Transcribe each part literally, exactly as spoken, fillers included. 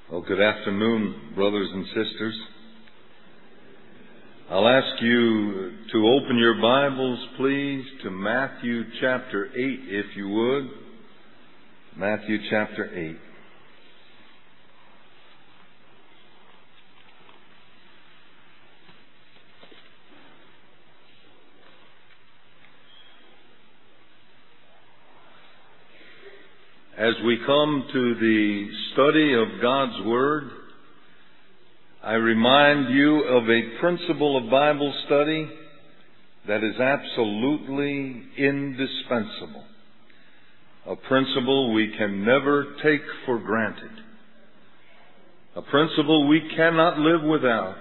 Well, good afternoon, brothers and sisters. I'll ask you to open your Bibles, please, to Matthew chapter eight, if you would. Matthew chapter eight. As we come to the study of God's Word, I remind you of a principle of Bible study that is absolutely indispensable. A principle we can never take for granted. A principle we cannot live without.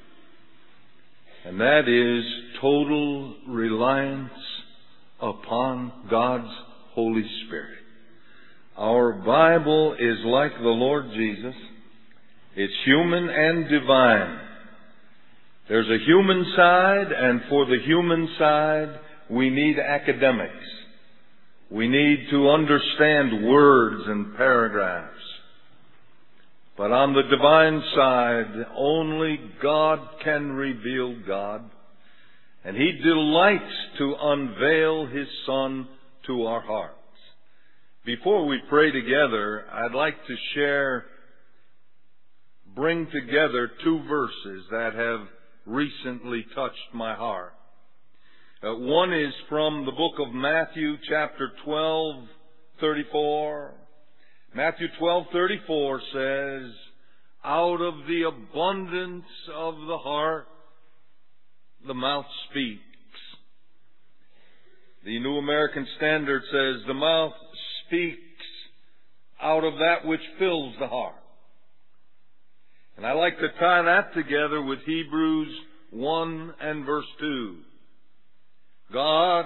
And that is total reliance upon God's Holy Spirit. Our Bible is like the Lord Jesus. It's human and divine. There's a human side, and for the human side, we need academics. We need to understand words and paragraphs. But on the divine side, only God can reveal God. And He delights to unveil His Son to our hearts. Before we pray together, I'd like to share, bring together two verses that have recently touched my heart. Uh, one is from the book of Matthew, chapter twelve, thirty-four. Matthew twelve, thirty-four says, "Out of the abundance of the heart, the mouth speaks." The New American Standard says, "The mouth speaks out of that which fills the heart." And I like to tie that together with Hebrews one and verse two. God,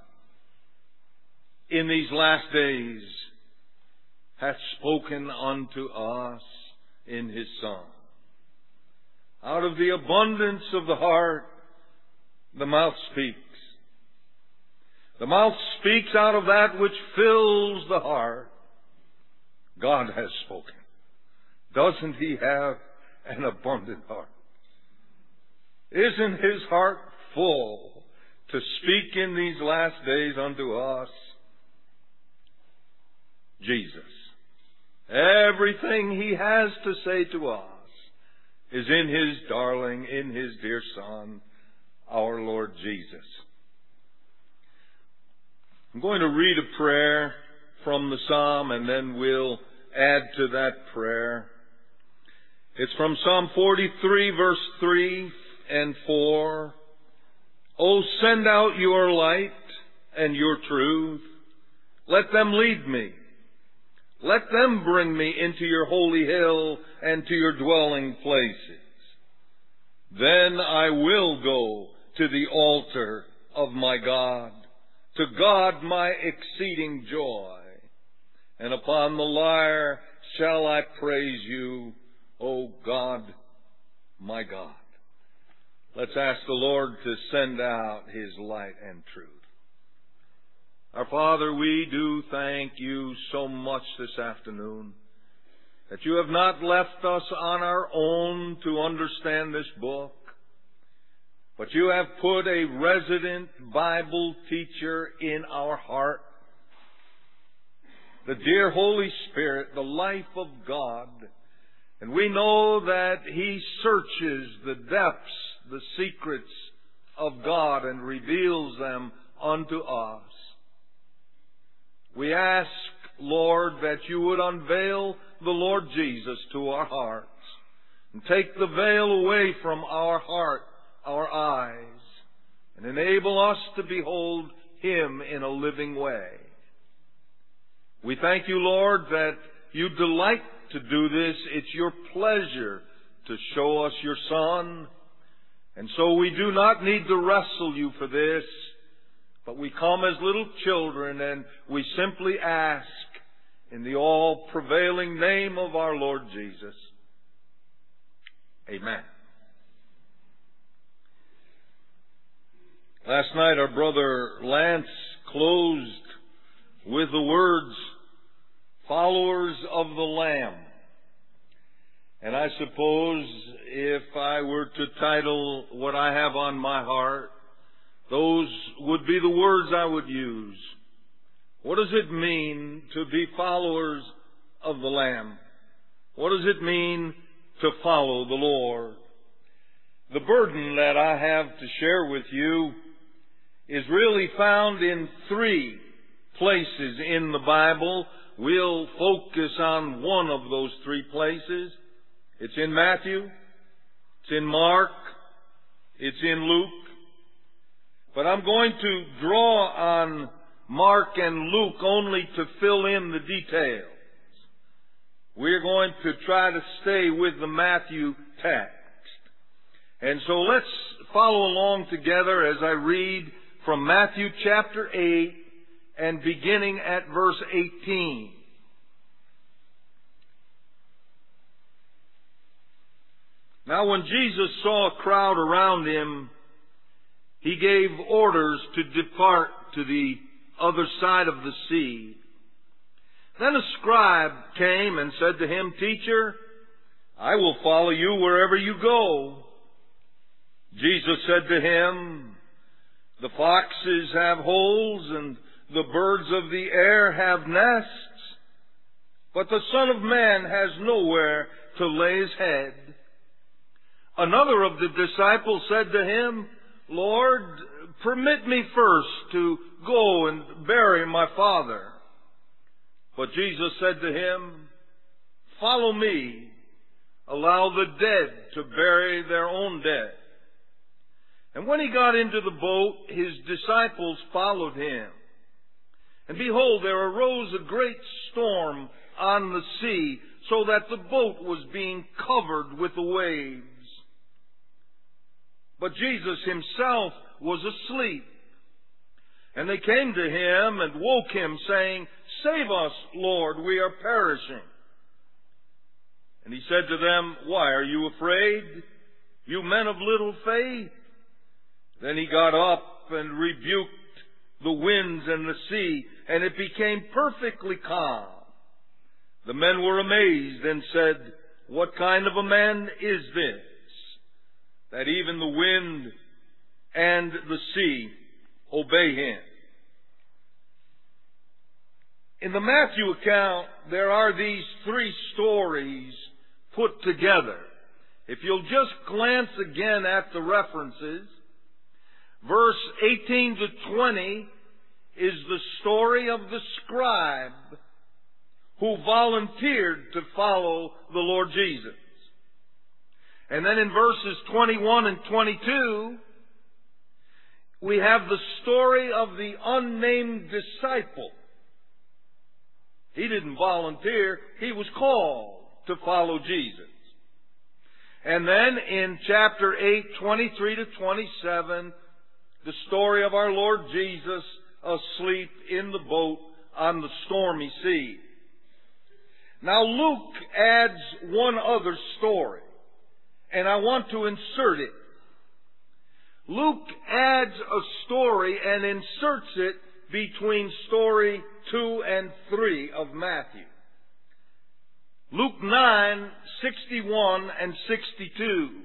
in these last days, hath spoken unto us in His Son. Out of the abundance of the heart, the mouth speaks. The mouth speaks out of that which fills the heart. God has spoken. Doesn't He have an abundant heart? Isn't His heart full to speak in these last days unto us? Jesus. Everything He has to say to us is in His darling, in His dear Son, our Lord Jesus. I'm going to read a prayer from the Psalm, and then we'll add to that prayer. It's from Psalm forty-three, verse three and four. "O send out your light and your truth. Let them lead me. Let them bring me into your holy hill and to your dwelling places. Then I will go to the altar of my God, to God my exceeding joy. And upon the lyre shall I praise you, O God, my God." Let's ask the Lord to send out His light and truth. Our Father, we do thank You so much this afternoon that You have not left us on our own to understand this book, but You have put a resident Bible teacher in our heart, the dear Holy Spirit, the life of God. And we know that He searches the depths, the secrets of God, and reveals them unto us. We ask, Lord, that You would unveil the Lord Jesus to our hearts and take the veil away from our heart, our eyes, and enable us to behold Him in a living way. We thank You, Lord, that You delight to do this. It's Your pleasure to show us Your Son. And so we do not need to wrestle You for this, but we come as little children and we simply ask in the all-prevailing name of our Lord Jesus. Amen. Last night our brother Lance closed with the words, "Followers of the Lamb." And I suppose if I were to title what I have on my heart, those would be the words I would use. What does it mean to be followers of the Lamb? What does it mean to follow the Lord? The burden that I have to share with you is really found in three places in the Bible. We'll focus on one of those three places. It's in Matthew, it's in Mark, it's in Luke. But I'm going to draw on Mark and Luke only to fill in the details. We're going to try to stay with the Matthew text. And so let's follow along together as I read from Matthew chapter eight and beginning at verse eighteen. Now when Jesus saw a crowd around him, he gave orders to depart to the other side of the sea. Then a scribe came and said to him, "Teacher, I will follow you wherever you go." Jesus said to him, "The foxes have holes and the birds of the air have nests, but the Son of Man has nowhere to lay his head." Another of the disciples said to him, "Lord, permit me first to go and bury my father." But Jesus said to him, "Follow me. Allow the dead to bury their own dead." And when he got into the boat, his disciples followed him. And behold, there arose a great storm on the sea, so that the boat was being covered with the waves. But Jesus himself was asleep. And they came to him and woke him, saying, "Save us, Lord, we are perishing." And he said to them, "Why are you afraid, you men of little faith?" Then he got up and rebuked the winds and the sea, and it became perfectly calm. The men were amazed and said, "What kind of a man is this, that even the wind and the sea obey him?" In the Matthew account, there are these three stories put together. If you'll just glance again at the references, verse eighteen to twenty is the story of the scribe who volunteered to follow the Lord Jesus. And then in verses twenty-one and twenty-two, we have the story of the unnamed disciple. He didn't volunteer, he was called to follow Jesus. And then in chapter eight, twenty-three to twenty-seven, the story of our Lord Jesus asleep in the boat on the stormy sea. Now Luke adds one other story, and I want to insert it. Luke adds a story and inserts it between story two and three of Matthew. Luke nine, sixty-one and sixty-two.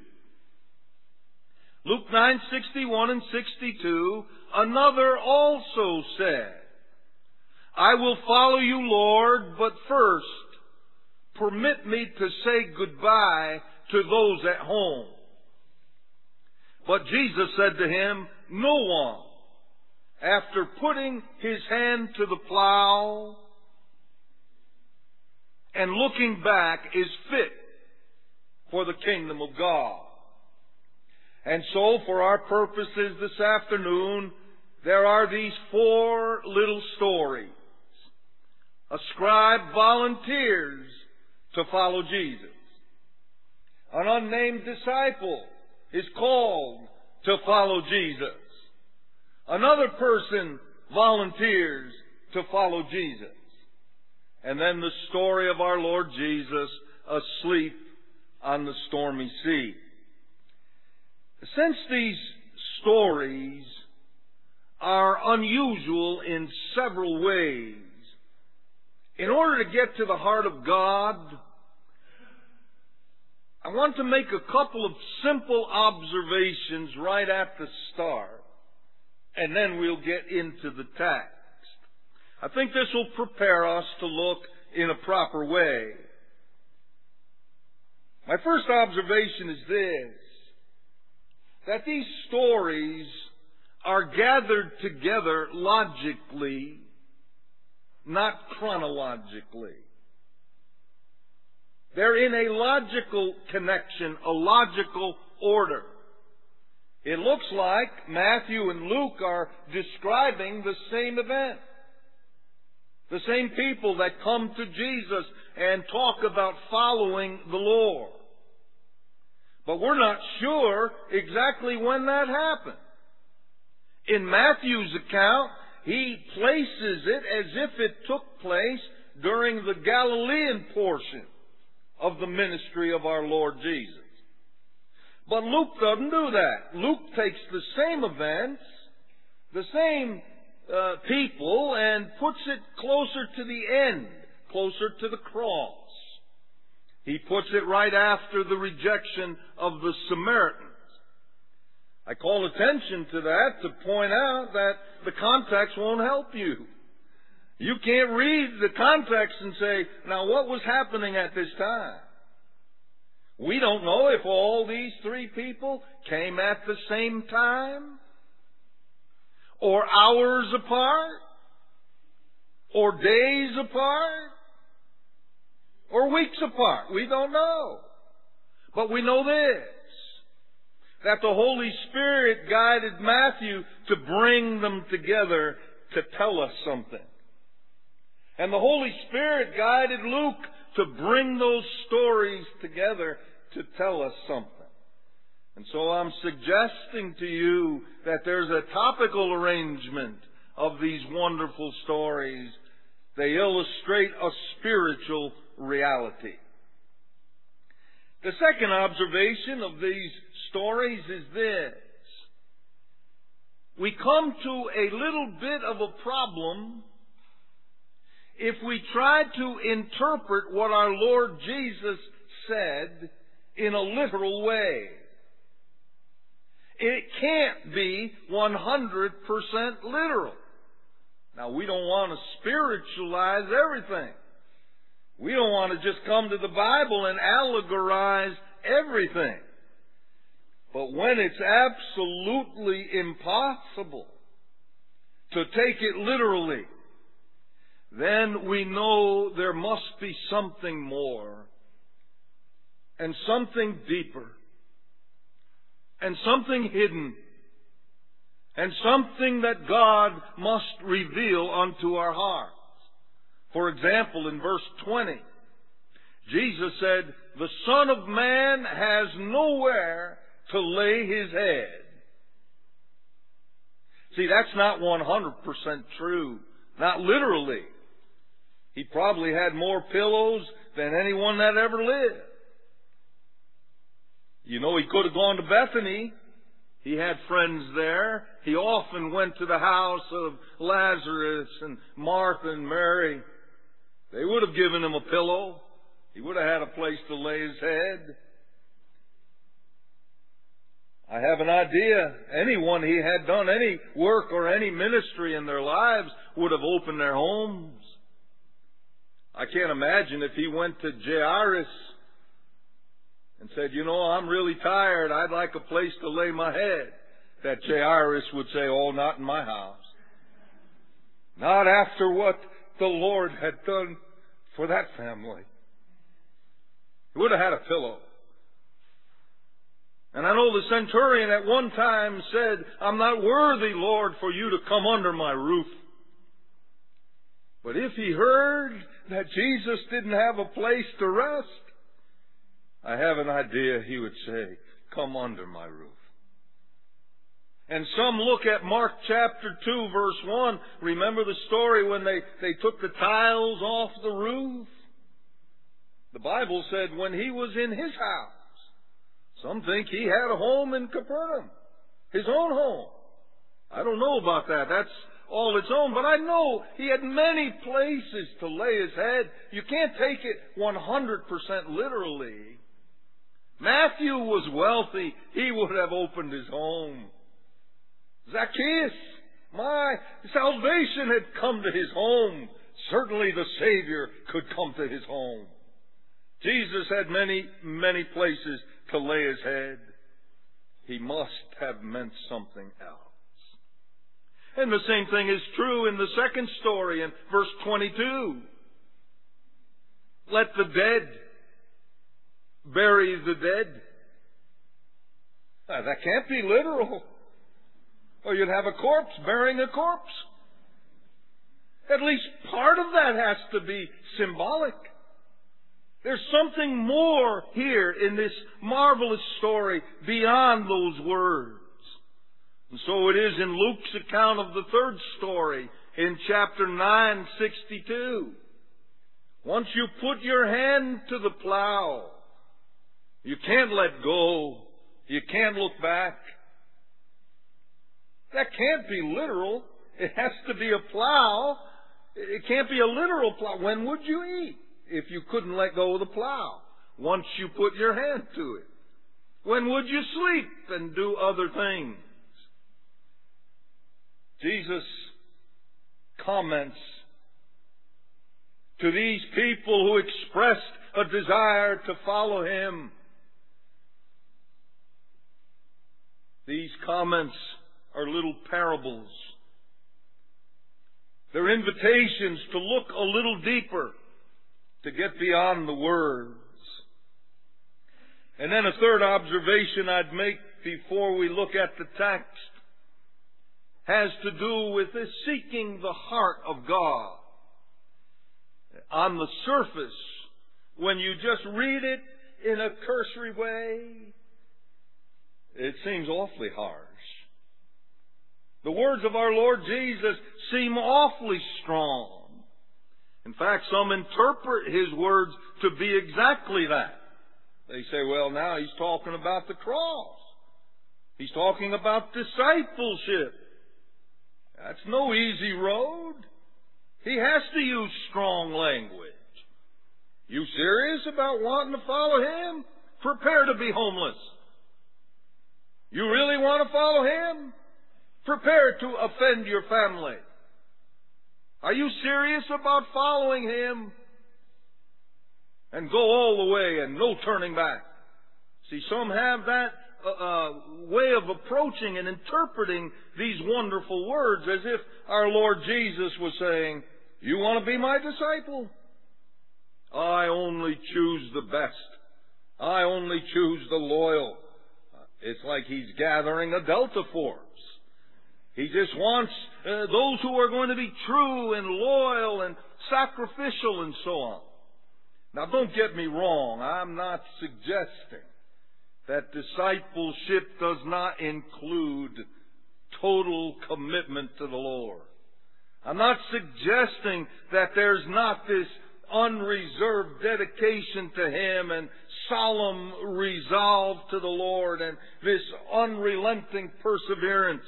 Luke nine, sixty-one and sixty-two, another also said, "I will follow you, Lord, but first permit me to say goodbye to those at home." But Jesus said to him, "No one, after putting his hand to the plow and looking back, is fit for the kingdom of God." And so, for our purposes this afternoon, there are these four little stories. A scribe volunteers to follow Jesus. An unnamed disciple is called to follow Jesus. Another person volunteers to follow Jesus. And then the story of our Lord Jesus asleep on the stormy sea. Since these stories are unusual in several ways, in order to get to the heart of God, want to make a couple of simple observations right at the start, and then we'll get into the text. I think this will prepare us to look in a proper way. My first observation is this, that these stories are gathered together logically, not chronologically. They're in a logical connection, a logical order. It looks like Matthew and Luke are describing the same event. The same people that come to Jesus and talk about following the Lord. But we're not sure exactly when that happened. In Matthew's account, he places it as if it took place during the Galilean portion of the ministry of our Lord Jesus. But Luke doesn't do that. Luke takes the same events, the same uh, people, and puts it closer to the end, closer to the cross. He puts it right after the rejection of the Samaritans. I call attention to that to point out that the context won't help you. You can't read the context and say, now what was happening at this time? We don't know if all these three people came at the same time, or hours apart, or days apart, or weeks apart. We don't know. But we know this, that the Holy Spirit guided Matthew to bring them together to tell us something. And the Holy Spirit guided Luke to bring those stories together to tell us something. And so I'm suggesting to you that there's a topical arrangement of these wonderful stories. They illustrate a spiritual reality. The second observation of these stories is this. We come to a little bit of a problem if we try to interpret what our Lord Jesus said in a literal way. It can't be one hundred percent literal. Now, we don't want to spiritualize everything. We don't want to just come to the Bible and allegorize everything. But when it's absolutely impossible to take it literally, then we know there must be something more, and something deeper, and something hidden, and something that God must reveal unto our hearts. For example, in verse twenty, Jesus said, "The Son of Man has nowhere to lay His head." See, that's not one hundred percent true. Not literally. He probably had more pillows than anyone that ever lived. You know, he could have gone to Bethany. He had friends there. He often went to the house of Lazarus and Martha and Mary. They would have given him a pillow. He would have had a place to lay his head. I have an idea. Anyone he had done any work or any ministry in their lives would have opened their homes. I can't imagine if he went to Jairus and said, "You know, I'm really tired. I'd like a place to lay my head," that Jairus would say, "Oh, not in my house." Not after what the Lord had done for that family. He would have had a pillow. And I know the centurion at one time said, "I'm not worthy, Lord, for you to come under my roof." But if he heard that Jesus didn't have a place to rest, I have an idea he would say, "Come under my roof." And some look at Mark chapter two, verse one. Remember the story when they, they took the tiles off the roof? The Bible said when he was in his house. Some think he had a home in Capernaum, his own home. I don't know about that. That's all its own. But I know he had many places to lay his head. You can't take it one hundred percent literally. Matthew was wealthy. He would have opened his home. Zacchaeus, my salvation had come to his home. Certainly the Savior could come to his home. Jesus had many, many places to lay his head. He must have meant something else. And the same thing is true in the second story in verse twenty-two. Let the dead bury the dead. Now, that can't be literal. Or you'd have a corpse burying a corpse. At least part of that has to be symbolic. There's something more here in this marvelous story beyond those words. And so it is in Luke's account of the third story in chapter nine sixty-two. Once you put your hand to the plow, you can't let go. You can't look back. That can't be literal. It has to be a plow. It can't be a literal plow. When would you eat if you couldn't let go of the plow? Once you put your hand to it. When would you sleep and do other things? Jesus comments to these people who expressed a desire to follow Him. These comments are little parables. They're invitations to look a little deeper, to get beyond the words. And then a third observation I'd make before we look at the text has to do with this seeking the heart of God. On the surface, when you just read it in a cursory way, it seems awfully harsh. The words of our Lord Jesus seem awfully strong. In fact, some interpret His words to be exactly that. They say, well, now He's talking about the cross. He's talking about discipleship. That's no easy road. He has to use strong language. You serious about wanting to follow Him? Prepare to be homeless. You really want to follow Him? Prepare to offend your family. Are you serious about following Him? And go all the way and no turning back. See, some have that uh, uh, way of approaching and interpreting these wonderful words as if our Lord Jesus was saying, you want to be my disciple? I only choose the best. I only choose the loyal. It's like He's gathering a Delta force. He just wants uh, those who are going to be true and loyal and sacrificial and so on. Now, don't get me wrong. I'm not suggesting that discipleship does not include total commitment to the Lord. I'm not suggesting that there's not this unreserved dedication to Him and solemn resolve to the Lord and this unrelenting perseverance.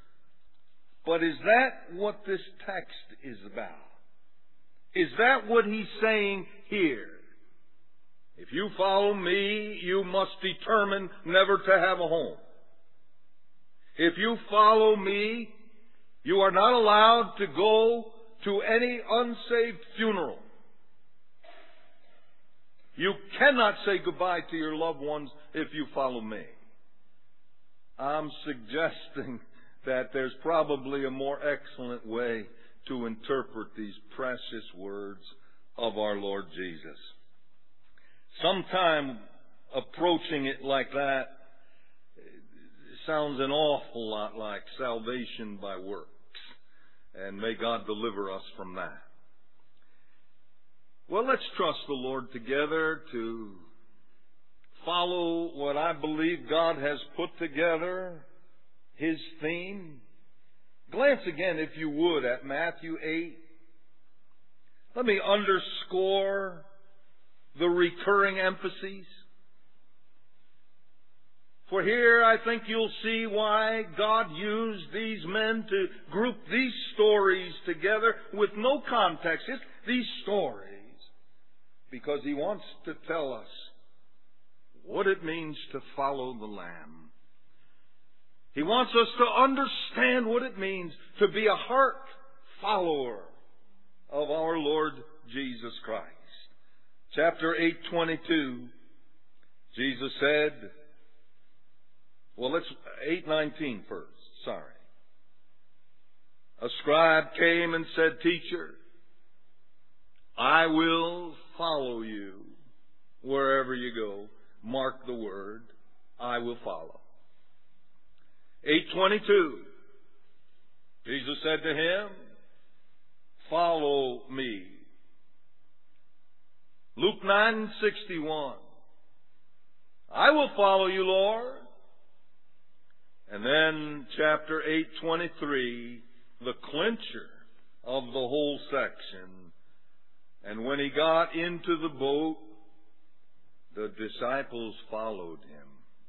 But is that what this text is about? Is that what He's saying here? If you follow me, you must determine never to have a home. If you follow me, you are not allowed to go to any unsaved funeral. You cannot say goodbye to your loved ones if you follow me. I'm suggesting that there's probably a more excellent way to interpret these precious words of our Lord Jesus. Sometime approaching it like that sounds an awful lot like salvation by works. And may God deliver us from that. Well, let's trust the Lord together to follow what I believe God has put together, His theme. Glance again, if you would, at Matthew eight. Let me underscore the recurring emphases. For here I think you'll see why God used these men to group these stories together with no context. It's these stories. Because He wants to tell us what it means to follow the Lamb. He wants us to understand what it means to be a heart follower of our Lord Jesus Christ. Chapter eight twenty-two, Jesus said, well, let's, eight nineteen first, sorry. A scribe came and said, Teacher, I will follow you wherever you go. Mark the word, I will follow. eight twenty-two, Jesus said to him, follow me. Luke nine sixty-one, I will follow you, Lord. And then chapter eight twenty-three, the clincher of the whole section. And when he got into the boat, the disciples followed him.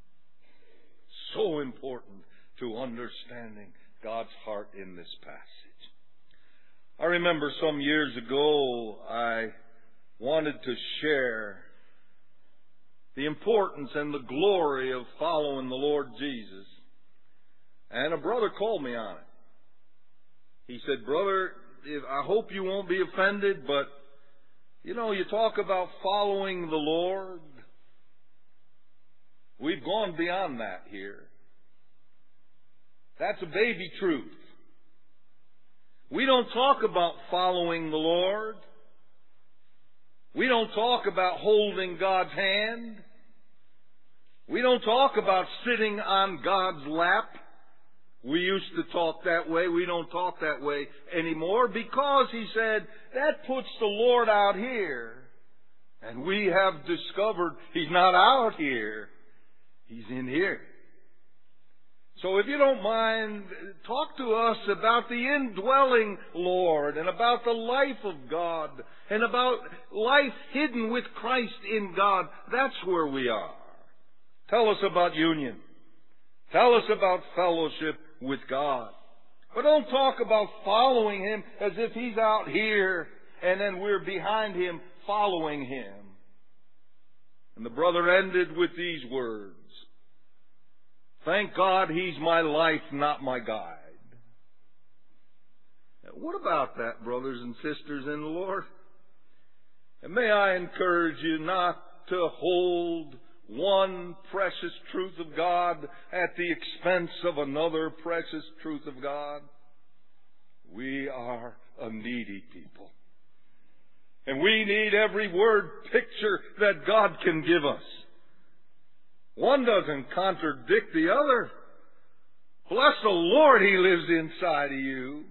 So important to understanding God's heart in this passage. I remember some years ago, I wanted to share the importance and the glory of following the Lord Jesus. And a brother called me on it. He said, Brother, if, I hope you won't be offended, but, you know, you talk about following the Lord. We've gone beyond that here. That's a baby truth. We don't talk about following the Lord. We don't talk about holding God's hand. We don't talk about sitting on God's lap. We used to talk that way. We don't talk that way anymore because, he said, that puts the Lord out here. And we have discovered He's not out here. He's in here. So if you don't mind, talk to us about the indwelling Lord and about the life of God and about life hidden with Christ in God. That's where we are. Tell us about union. Tell us about fellowship with God. But don't talk about following Him as if He's out here and then we're behind Him following Him. And the brother ended with these words. Thank God He's my life, not my guide. Now, what about that, brothers and sisters in the Lord? And may I encourage you not to hold one precious truth of God at the expense of another precious truth of God. We are a needy people. And we need every word picture that God can give us. One doesn't contradict the other. Bless the Lord, He lives inside of you.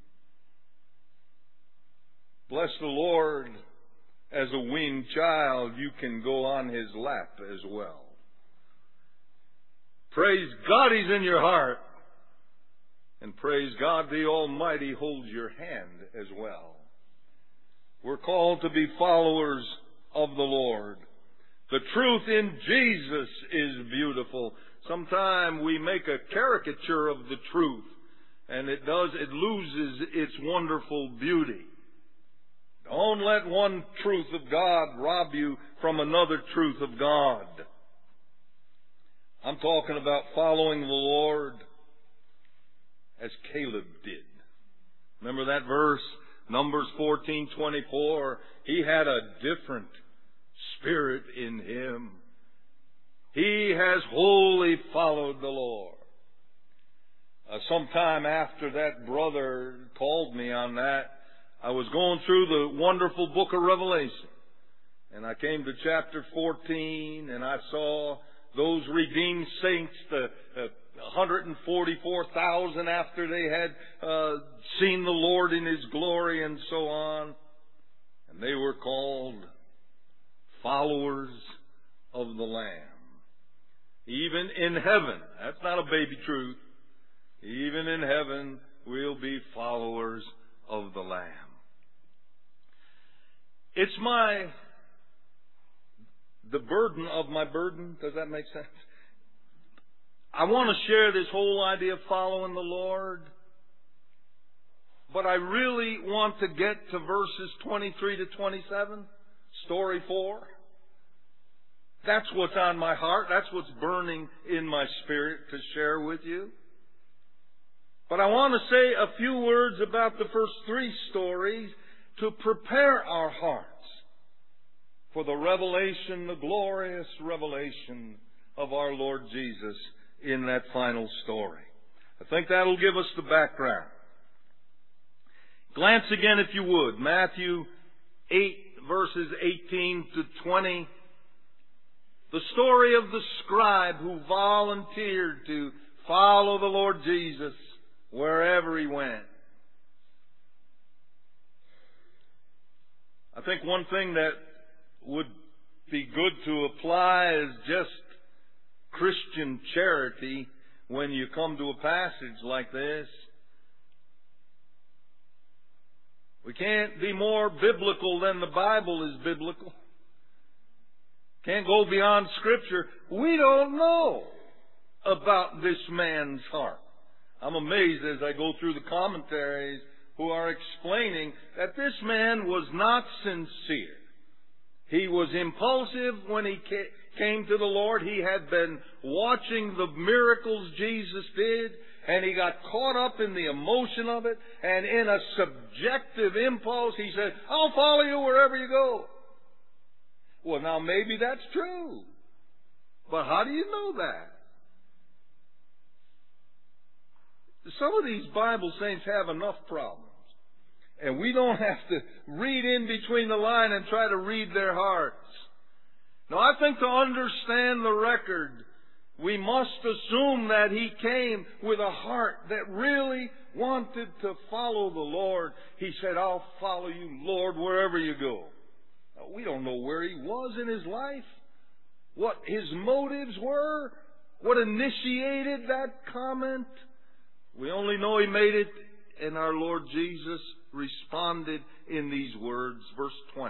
Bless the Lord, as a weaned child, you can go on His lap as well. Praise God, He's in your heart. And praise God, the Almighty holds your hand as well. We're called to be followers of the Lord. The truth in Jesus is beautiful. Sometimes we make a caricature of the truth, and it does, it loses its wonderful beauty. Don't let one truth of God rob you from another truth of God. I'm talking about following the Lord as Caleb did. Remember that verse, Numbers fourteen twenty-four? He had a different spirit in him. He has wholly followed the Lord. Uh, sometime after that brother called me on that, I was going through the wonderful book of Revelation. And I came to chapter fourteen, and I saw those redeemed saints, the uh, one hundred forty-four thousand after they had uh, seen the Lord in His glory and so on. And they were called followers of the Lamb. Even in heaven, that's not a baby truth. Even in heaven, we'll be followers of the Lamb. It's my, the burden of my burden. Does that make sense? I want to share this whole idea of following the Lord. But I really want to get to verses twenty-three to twenty-seven, story four. That's what's on my heart. That's what's burning in my spirit to share with you. But I want to say a few words about the first three stories to prepare our hearts for the revelation, the glorious revelation of our Lord Jesus in that final story. I think that'll give us the background. Glance again, if you would, Matthew eight, verses eighteen to twenty. The story of the scribe who volunteered to follow the Lord Jesus wherever he went. I think one thing that would be good to apply is just Christian charity when you come to a passage like this. We can't be more biblical than the Bible is biblical. Can't go beyond Scripture. We don't know about this man's heart. I'm amazed as I go through the commentaries who are explaining that this man was not sincere. He was impulsive when he came to the Lord. He had been watching the miracles Jesus did, and he got caught up in the emotion of it, and in a subjective impulse, he said, I'll follow you wherever you go. Well, now maybe that's true. But how do you know that? Some of these Bible saints have enough problems. And we don't have to read in between the line and try to read their hearts. Now, I think to understand the record, we must assume that he came with a heart that really wanted to follow the Lord. He said, I'll follow you, Lord, wherever you go. Now, we don't know where he was in his life, what his motives were, what initiated that comment. We only know he made it, and our Lord Jesus responded in these words, verse twenty.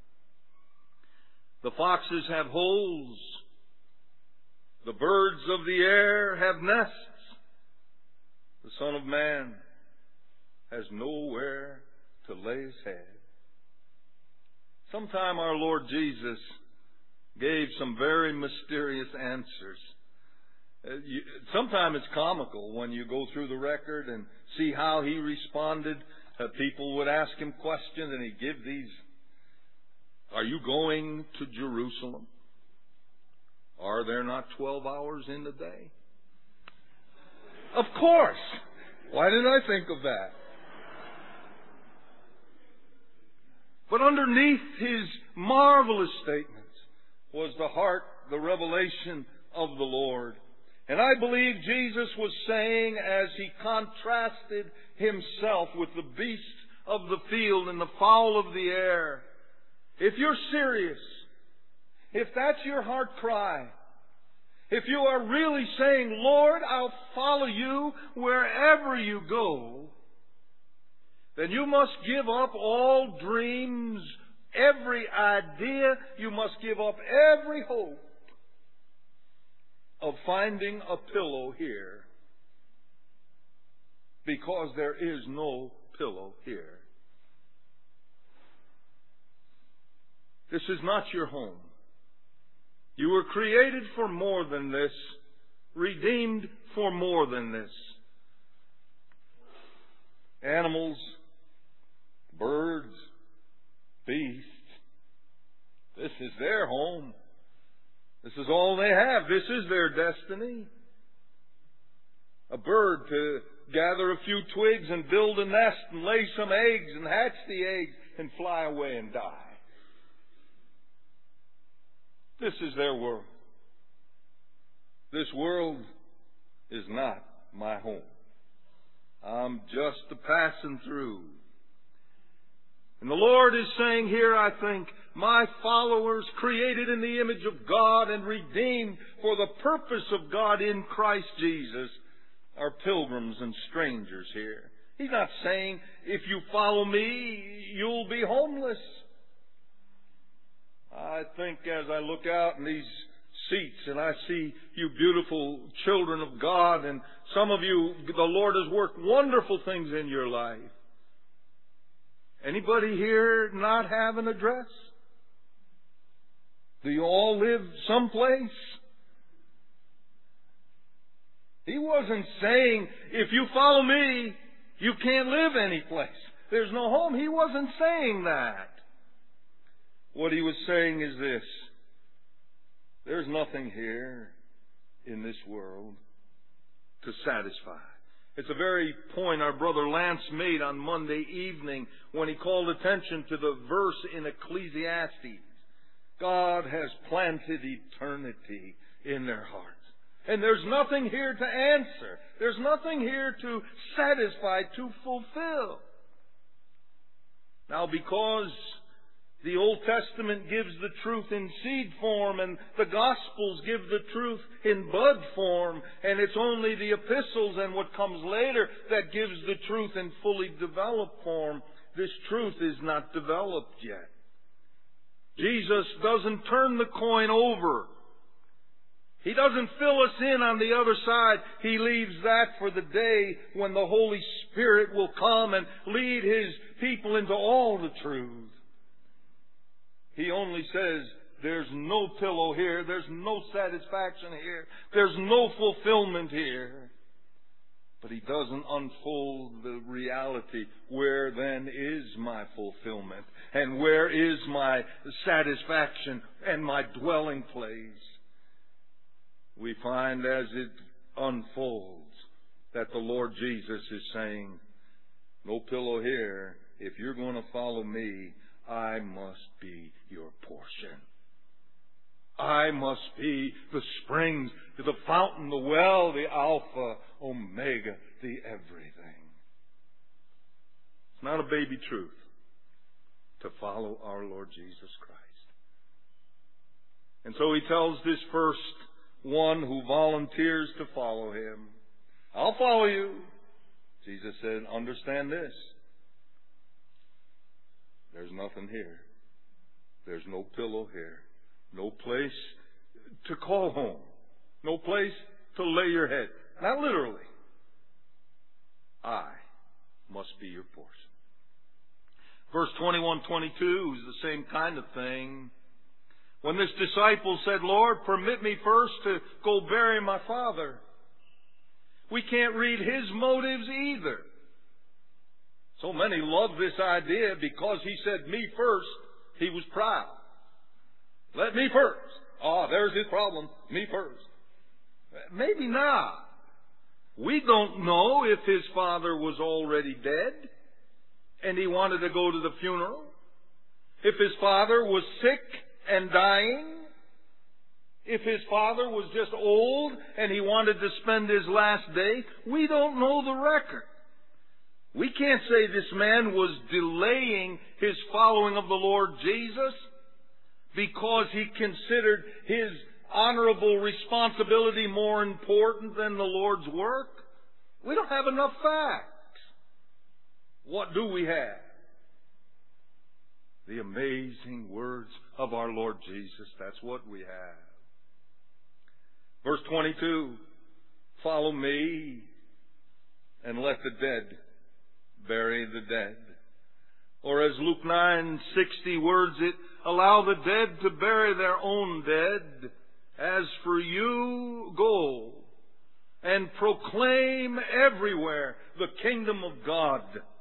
The foxes have holes, the birds of the air have nests, the Son of Man has nowhere to lay his head. Sometime our Lord Jesus gave some very mysterious answers. Sometimes it's comical when you go through the record and see how he responded. Uh, people would ask him questions and he'd give these. Are you going to Jerusalem? Are there not twelve hours in the day? Of course. Why didn't I think of that? But underneath his marvelous statements was the heart, the revelation of the Lord. And I believe Jesus was saying, as he contrasted himself with the beasts of the field and the fowl of the air, if you're serious, if that's your heart cry, if you are really saying, Lord, I'll follow you wherever you go, then you must give up all dreams, every idea. You must give up every hope of finding a pillow here, because there is no pillow here. This is not your home. You were created for more than this, redeemed for more than this. Animals, birds, beasts, this is their home. This is all they have. This is their destiny. A bird to gather a few twigs and build a nest and lay some eggs and hatch the eggs and fly away and die. This is their world. This world is not my home. I'm just a passing through. And the Lord is saying here, I think, my followers, created in the image of God and redeemed for the purpose of God in Christ Jesus, are pilgrims and strangers here. He's not saying, if you follow me, you'll be homeless. I think as I look out in these seats and I see you beautiful children of God, and some of you, the Lord has worked wonderful things in your life. Anybody here not have an address? Do you all live someplace? He wasn't saying, if you follow me, you can't live anyplace. There's no home. He wasn't saying that. What he was saying is this: there's nothing here in this world to satisfy. It's a very point our brother Lance made on Monday evening when he called attention to the verse in Ecclesiastes. God has planted eternity in their hearts. And there's nothing here to answer. There's nothing here to satisfy, to fulfill. Now, because the Old Testament gives the truth in seed form, and the Gospels give the truth in bud form, and it's only the epistles and what comes later that gives the truth in fully developed form, this truth is not developed yet. Jesus doesn't turn the coin over. He doesn't fill us in on the other side. He leaves that for the day when the Holy Spirit will come and lead His people into all the truth. He only says, there's no pillow here, there's no satisfaction here, there's no fulfillment here. But He doesn't unfold the reality. Where then is my fulfillment? And where is my satisfaction and my dwelling place? We find as it unfolds that the Lord Jesus is saying, no pillow here. If you're going to follow me, I must be your portion. I must be the springs, the fountain, the well, the Alpha, Omega, the everything. It's not a baby truth to follow our Lord Jesus Christ. And so He tells this first one who volunteers to follow Him, I'll follow you. Jesus said, understand this. There's nothing here. There's no pillow here. No place to call home. No place to lay your head. Not literally. I must be your portion. Verse twenty-one, twenty-two is the same kind of thing. When this disciple said, Lord, permit me first to go bury my father. We can't read his motives either. So many love this idea because he said, me first, he was proud. Let me first. Oh, there's his problem. Me first. Maybe not. We don't know if his father was already dead and he wanted to go to the funeral. If his father was sick and dying. If his father was just old and he wanted to spend his last day. We don't know the record. We can't say this man was delaying his following of the Lord Jesus because he considered his honorable responsibility more important than the Lord's work. We don't have enough facts. What do we have? The amazing words of our Lord Jesus. That's what we have. Verse twenty-two, follow me and let the dead bury the dead. Or as Luke nine sixty words it, allow the dead to bury their own dead. As for you, go and proclaim everywhere the kingdom of God.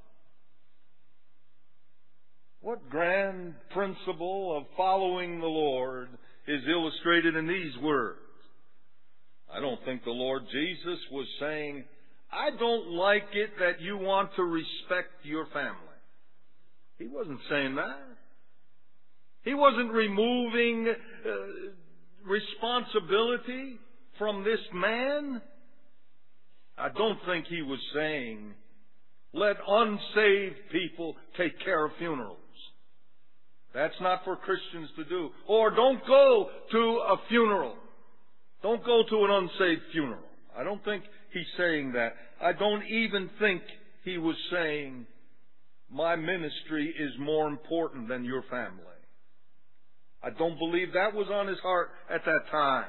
What grand principle of following the Lord is illustrated in these words? I don't think the Lord Jesus was saying, I don't like it that you want to respect your family. He wasn't saying that. He wasn't removing uh, responsibility from this man. I don't think he was saying, let unsaved people take care of funerals. That's not for Christians to do. Or don't go to a funeral. Don't go to an unsaved funeral. I don't think he's saying that. I don't even think he was saying, my ministry is more important than your family. I don't believe that was on his heart at that time.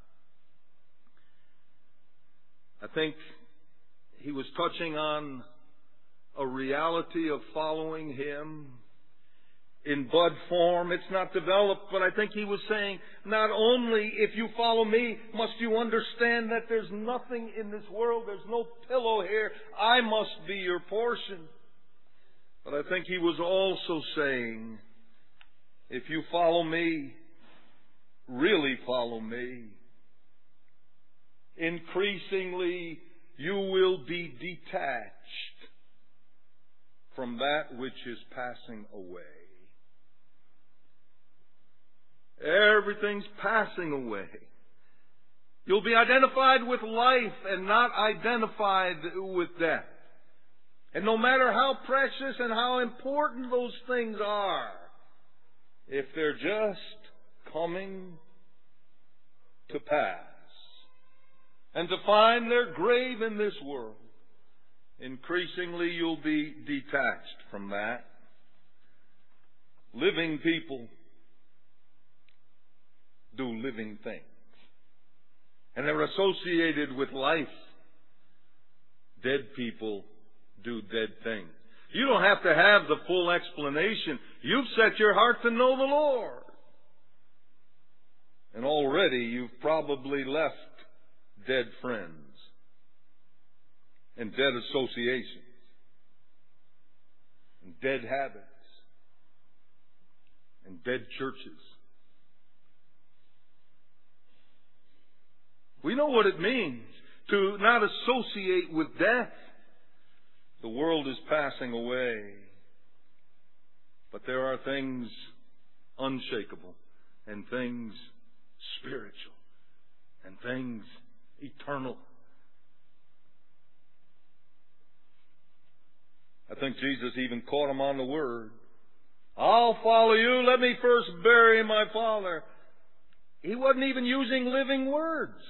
I think he was touching on a reality of following him in bud form. It's not developed, but I think he was saying, not only if you follow me, must you understand that there's nothing in this world, there's no pillow here, I must be your portion. But I think he was also saying, if you follow me, really follow me, increasingly you will be detached from that which is passing away. Everything's passing away. You'll be identified with life and not identified with death. And no matter how precious and how important those things are, if they're just coming to pass and to find their grave in this world, increasingly you'll be detached from that. Living people do living things. And they're associated with life. Dead people do dead things. You don't have to have the full explanation. You've set your heart to know the Lord. And already you've probably left dead friends and dead associations and dead habits and dead churches. We know what it means to not associate with death. The world is passing away, but there are things unshakable and things spiritual and things eternal. I think Jesus even caught him on the word. I'll follow you. Let me first bury my father. He wasn't even using living words.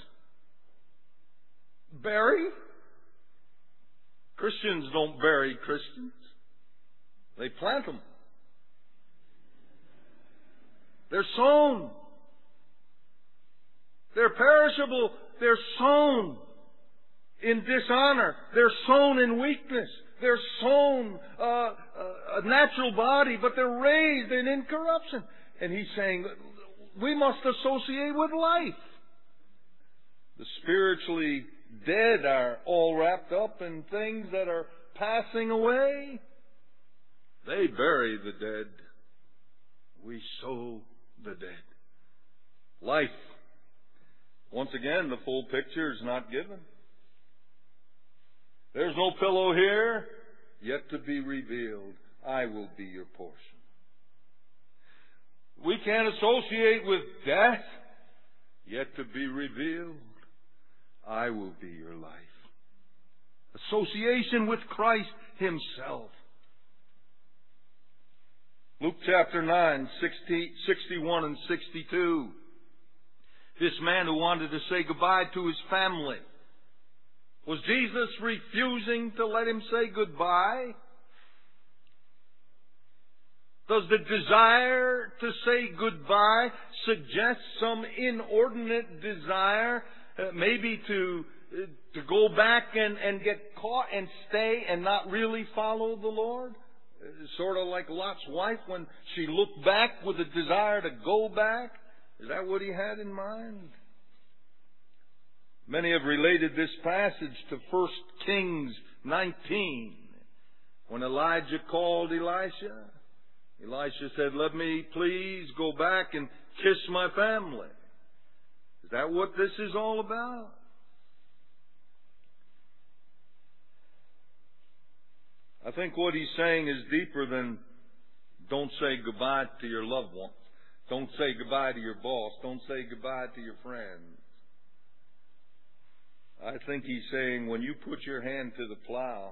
Bury? Christians don't bury Christians. They plant them. They're sown. They're perishable. They're sown in dishonor. They're sown in weakness. They're sown uh, a natural body, but they're raised in incorruption. And he's saying we must associate with life. The spiritually dead are all wrapped up in things that are passing away. They bury the dead. We sow the dead. Life. Once again, the full picture is not given. There's no pillow here, yet to be revealed. I will be your portion. We can't associate with death, yet to be revealed. I will be your life. Association with Christ Himself. Luke chapter nine, sixty, sixty-one and sixty-two. This man who wanted to say goodbye to his family. Was Jesus refusing to let him say goodbye? Does the desire to say goodbye suggest some inordinate desire, uh, maybe to uh, to go back and, and get caught and stay and not really follow the Lord? Uh, sort of like Lot's wife when she looked back with a desire to go back. Is that what he had in mind? Many have related this passage to First Kings nineteen. When Elijah called Elisha, Elisha said, let me please go back and kiss my family. Is that what this is all about? I think what he's saying is deeper than don't say goodbye to your loved ones. Don't say goodbye to your boss. Don't say goodbye to your friends. I think he's saying when you put your hand to the plow,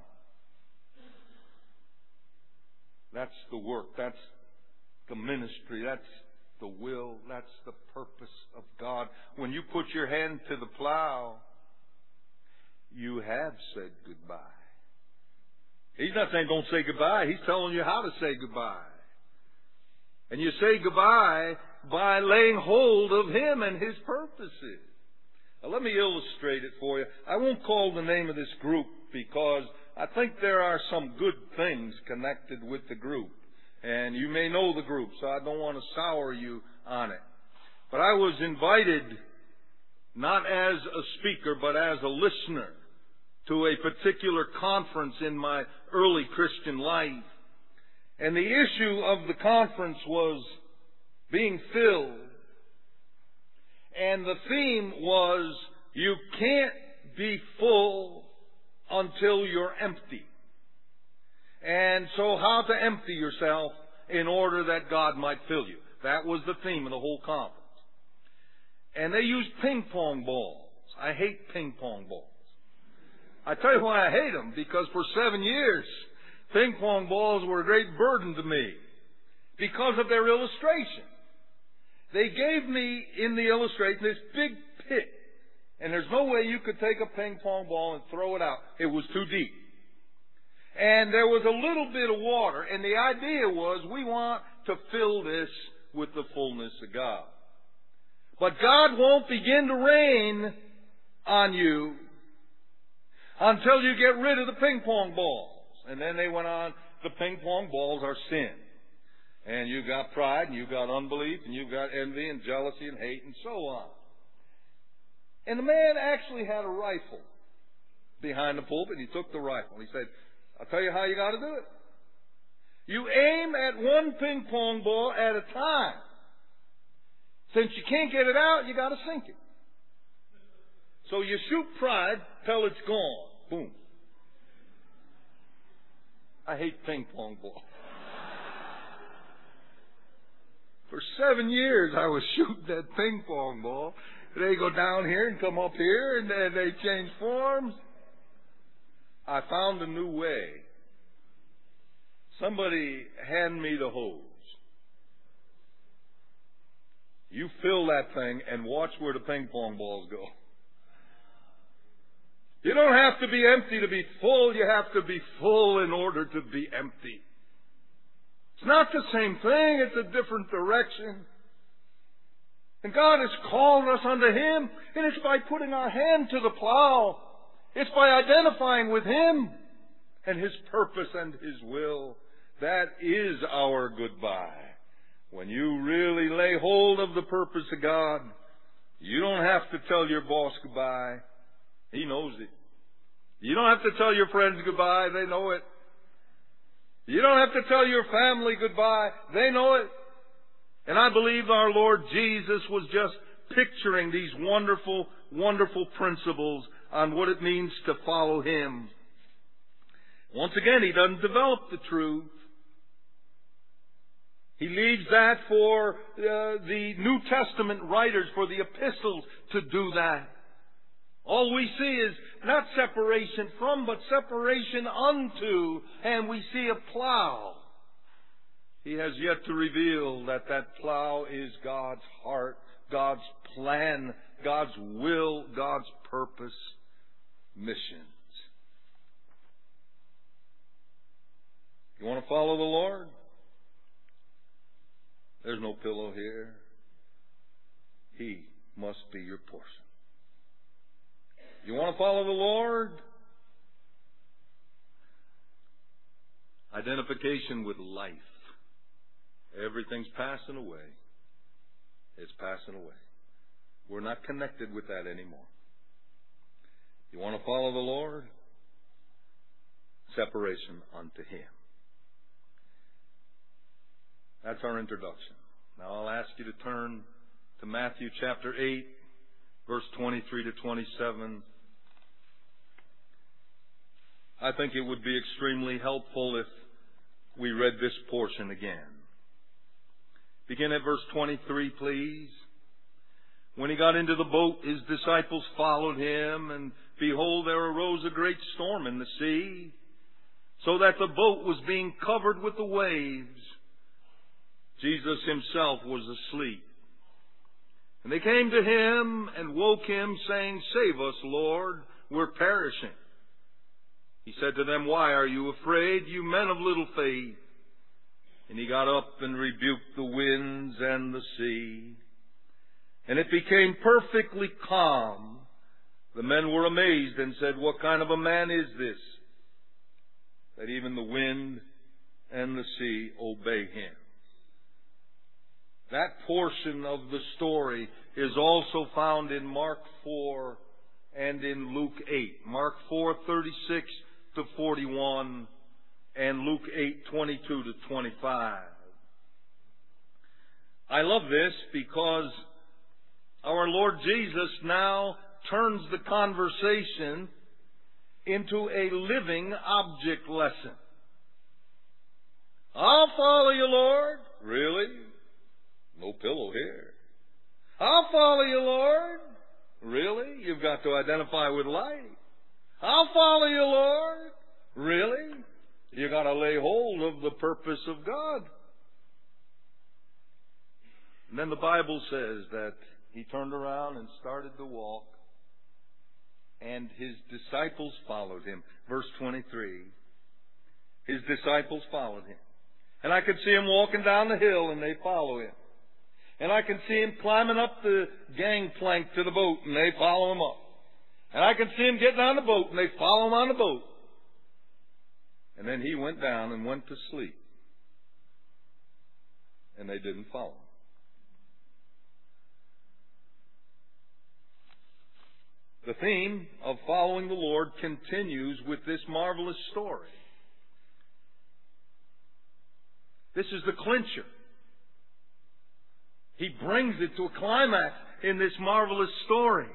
that's the work, that's the ministry, that's the will, that's the purpose of God. When you put your hand to the plow, you have said goodbye. He's not saying don't say goodbye. He's telling you how to say goodbye. And you say goodbye by laying hold of Him and His purposes. Now, let me illustrate it for you. I won't call the name of this group because I think there are some good things connected with the group. And you may know the group, so I don't want to sour you on it. But I was invited not as a speaker, but as a listener to a particular conference in my early Christian life. And the issue of the conference was being filled. And the theme was, you can't be full until you're empty. And so how to empty yourself in order that God might fill you. That was the theme of the whole conference. And they used ping pong balls. I hate ping pong balls. I tell you why I hate them. Because for seven years, ping pong balls were a great burden to me. Because of their illustration. They gave me, in the illustration, this big pit. And there's no way you could take a ping pong ball and throw it out. It was too deep. And there was a little bit of water. And the idea was, we want to fill this with the fullness of God. But God won't begin to rain on you until you get rid of the ping pong balls. And then they went on, the ping pong balls are sin. And you've got pride, and you've got unbelief, and you've got envy and jealousy and hate and so on. And the man actually had a rifle behind the pulpit. He took the rifle. He said, I'll tell you how you got to do it. You aim at one ping pong ball at a time. Since you can't get it out, you got to sink it. So you shoot pride till it's gone. Boom. I hate ping pong balls. For seven years, I was shooting that ping pong ball. They go down here and come up here, and then they change forms. I found a new way. Somebody hand me the hose. You fill that thing and watch where the ping pong balls go. You don't have to be empty to be full. You have to be full in order to be empty. It's not the same thing. It's a different direction. And God has called us unto Him, and it's by putting our hand to the plow. It's by identifying with Him and His purpose and His will. That is our goodbye. When you really lay hold of the purpose of God, you don't have to tell your boss goodbye. He knows it. You don't have to tell your friends goodbye. They know it. You don't have to tell your family goodbye. They know it. And I believe our Lord Jesus was just picturing these wonderful, wonderful principles on what it means to follow Him. Once again, He doesn't develop the truth. He leaves that for uh, the New Testament writers, for the epistles to do that. All we see is not separation from, but separation unto, and we see a plow. He has yet to reveal that that plow is God's heart, God's plan, God's will, God's purpose, missions. You want to follow the Lord? There's no pillow here. He must be your portion. You want to follow the Lord? Identification with life. Everything's passing away. It's passing away. We're not connected with that anymore. You want to follow the Lord? Separation unto Him. That's our introduction. Now I'll ask you to turn to Matthew chapter eight, verse twenty-three to twenty-seven. I think it would be extremely helpful if we read this portion again. Begin at verse twenty-three, please. When he got into the boat, his disciples followed him, and behold, there arose a great storm in the sea, so that the boat was being covered with the waves. Jesus Himself was asleep. And they came to Him and woke Him, saying, Save us, Lord, we're perishing. He said to them, Why are you afraid, you men of little faith? And He got up and rebuked the winds and the sea. And it became perfectly calm. The men were amazed and said, What kind of a man is this, that even the wind and the sea obey Him. That portion of the story is also found in Mark four and in Luke eight. Mark four, thirty-six to forty-one, and Luke eight, twenty-two to twenty-five. I love this because our Lord Jesus now turns the conversation into a living object lesson. I'll follow you, Lord. Really? No pillow here. I'll follow you, Lord. Really? You've got to identify with light. I'll follow you, Lord. Really? You got to lay hold of the purpose of God. And then the Bible says that He turned around and started to walk, and His disciples followed Him. Verse twenty-three. His disciples followed Him. And I could see Him walking down the hill, and they follow Him. And I can see Him climbing up the gangplank to the boat, and they follow Him up. And I can see Him getting on the boat, and they follow Him on the boat. And then He went down and went to sleep. And they didn't follow Him. The theme of following the Lord continues with this marvelous story. This is the clincher. He brings it to a climax in this marvelous story.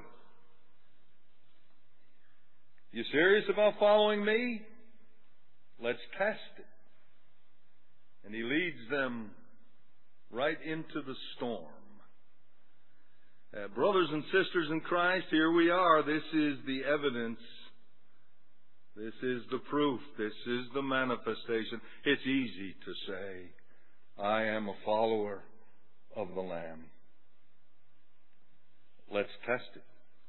You serious about following me? Let's test it. And He leads them right into the storm. Uh, brothers and sisters in Christ, here we are. This is the evidence. This is the proof. This is the manifestation. It's easy to say, I am a follower of the Lamb. Let's test it.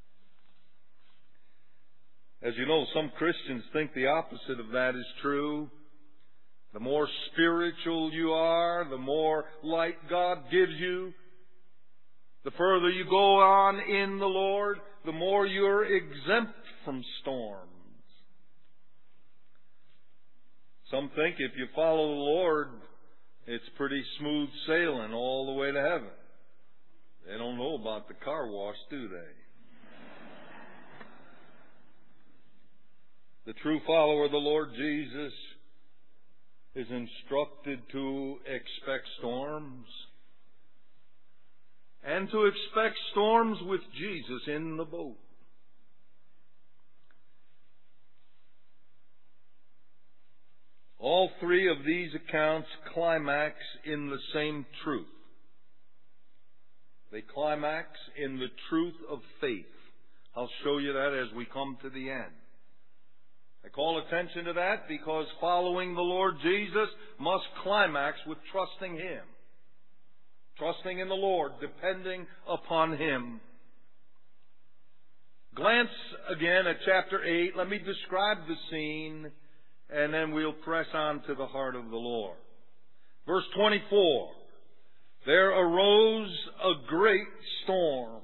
As you know, some Christians think the opposite of that is true. The more spiritual you are, the more light God gives you, the further you go on in the Lord, the more you're exempt from storms. Some think if you follow the Lord, it's pretty smooth sailing all the way to heaven. They don't know about the car wash, do they? The true follower of the Lord Jesus is instructed to expect storms, and to expect storms with Jesus in the boat. All three of these accounts climax in the same truth. They climax in the truth of faith. I'll show you that as we come to the end. I call attention to that because following the Lord Jesus must climax with trusting Him. Trusting in the Lord, depending upon Him. Glance again at chapter eight. Let me describe the scene, and then we'll press on to the heart of the Lord. Verse twenty-four. There arose a great storm.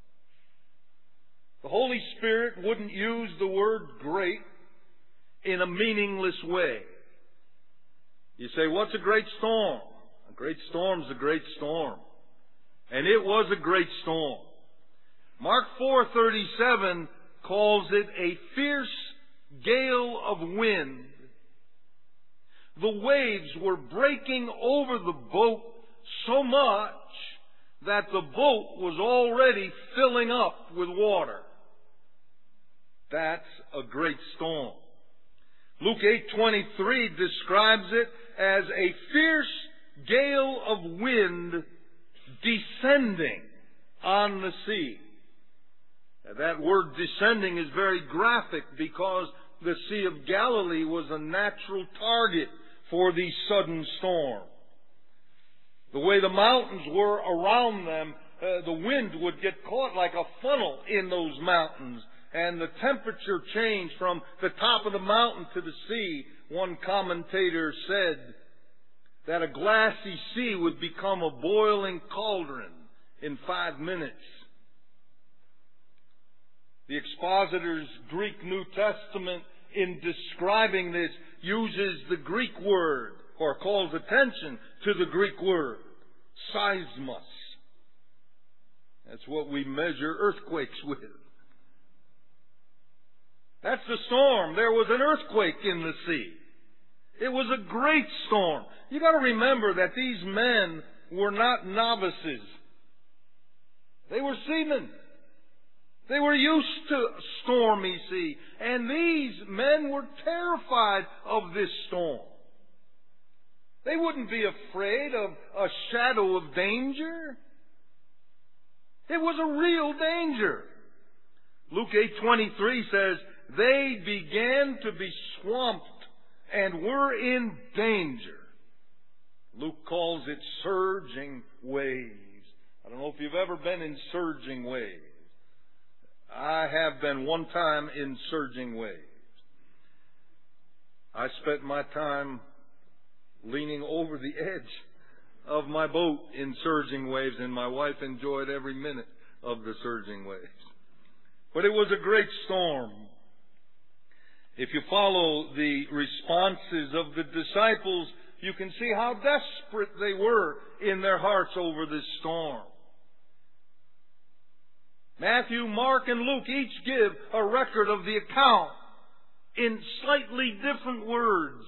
The Holy Spirit wouldn't use the word great in a meaningless way. You say, what's a great storm? A great storm's a great storm. And it was a great storm. Mark four thirty-seven calls it a fierce gale of wind. The waves were breaking over the boat so much that the boat was already filling up with water. That's a great storm. Luke eight twenty-three describes it as a fierce gale of wind descending on the sea. Now, that word descending is very graphic because the Sea of Galilee was a natural target for these sudden storms. The way the mountains were around them, uh, the wind would get caught like a funnel in those mountains, and the temperature changed from the top of the mountain to the sea. One commentator said that a glassy sea would become a boiling cauldron in five minutes. The expositor's Greek New Testament, in describing this, uses the Greek word or calls attention to the Greek word, seismos. That's what we measure earthquakes with. That's the storm. There was an earthquake in the sea. It was a great storm. You got to remember that these men were not novices. They were seamen. They were used to stormy sea. And these men were terrified of this storm. They wouldn't be afraid of a shadow of danger. It was a real danger. Luke eight twenty-three says, they began to be swamped and were in danger. Luke calls it surging waves. I don't know if you've ever been in surging waves. I have been one time in surging waves. I spent my time leaning over the edge of my boat in surging waves, and my wife enjoyed every minute of the surging waves. But it was a great storm. If you follow the responses of the disciples, you can see how desperate they were in their hearts over this storm. Matthew, Mark, and Luke each give a record of the account in slightly different words.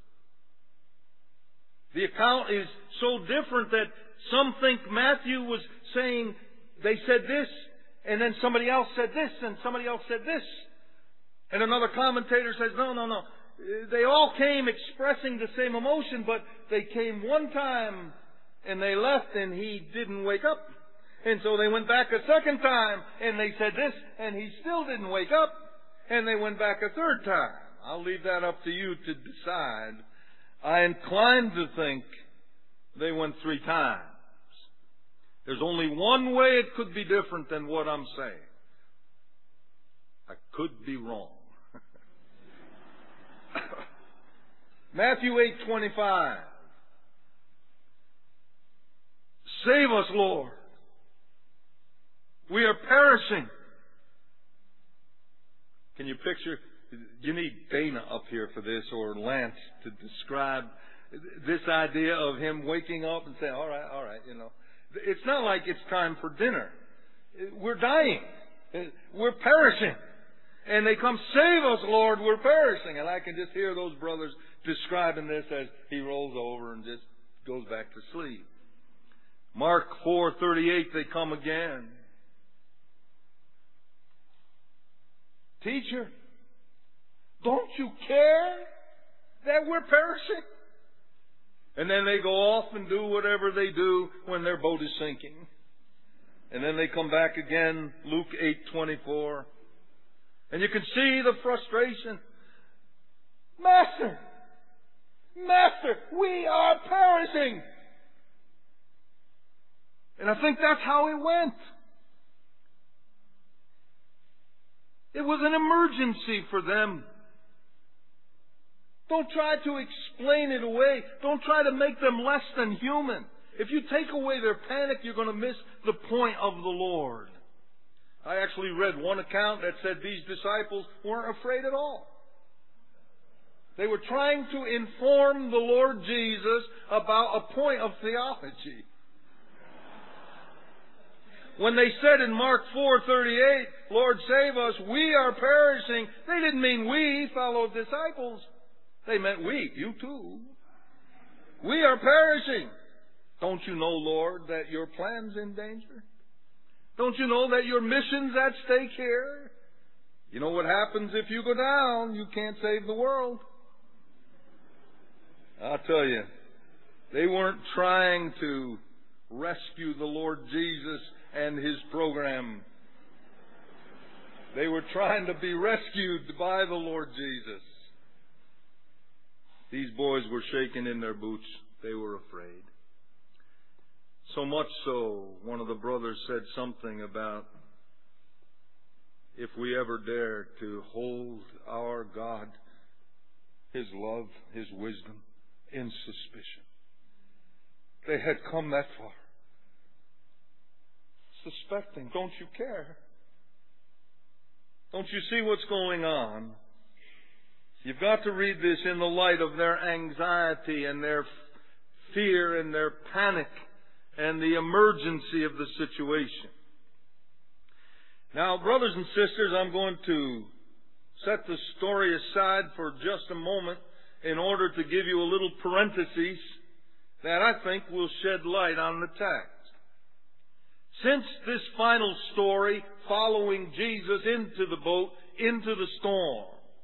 The account is so different that some think Matthew was saying they said this, and then somebody else said this, and somebody else said this. And another commentator says, no, no, no. They all came expressing the same emotion, but they came one time and they left and he didn't wake up. And so they went back a second time and they said this and he still didn't wake up. And they went back a third time. I'll leave that up to you to decide. I incline to think they went three times. There's only one way it could be different than what I'm saying. I could be wrong. Matthew eight twenty-five. Save us, Lord. We are perishing. Can you picture? You need Dana up here for this, or Lance, to describe this idea of him waking up and saying, all right, all right, you know. It's not like it's time for dinner. We're dying. We're perishing. And they come, save us, Lord, we're perishing. And I can just hear those brothers describing this as he rolls over and just goes back to sleep. Mark four thirty-eight, they come again. Teacher, don't you care that we're perishing? And then they go off and do whatever they do when their boat is sinking. And then they come back again, Luke eight twenty-four. And you can see the frustration. Master! Master! We are perishing! And I think that's how it went. It was an emergency for them. Don't try to explain it away. Don't try to make them less than human. If you take away their panic, you're going to miss the point of the Lord. I actually read one account that said these disciples weren't afraid at all. They were trying to inform the Lord Jesus about a point of theology. When they said in Mark four thirty-eight, Lord, save us, we are perishing, they didn't mean we, fellow disciples. They meant we, you too. We are perishing. Don't you know, Lord, that your plan's in danger? Don't you know that your mission's at stake here? You know what happens if you go down? You can't save the world. I'll tell you, they weren't trying to rescue the Lord Jesus and His program. They were trying to be rescued by the Lord Jesus. These boys were shaking in their boots. They were afraid. So much so, one of the brothers said something about if we ever dare to hold our God, His love, His wisdom, in suspicion. They had come that far. Suspecting, don't you care? Don't you see what's going on? You've got to read this in the light of their anxiety and their fear and their panic and the emergency of the situation. Now, brothers and sisters, I'm going to set the story aside for just a moment in order to give you a little parenthesis that I think will shed light on the text. Since this final story following Jesus into the boat, into the storm,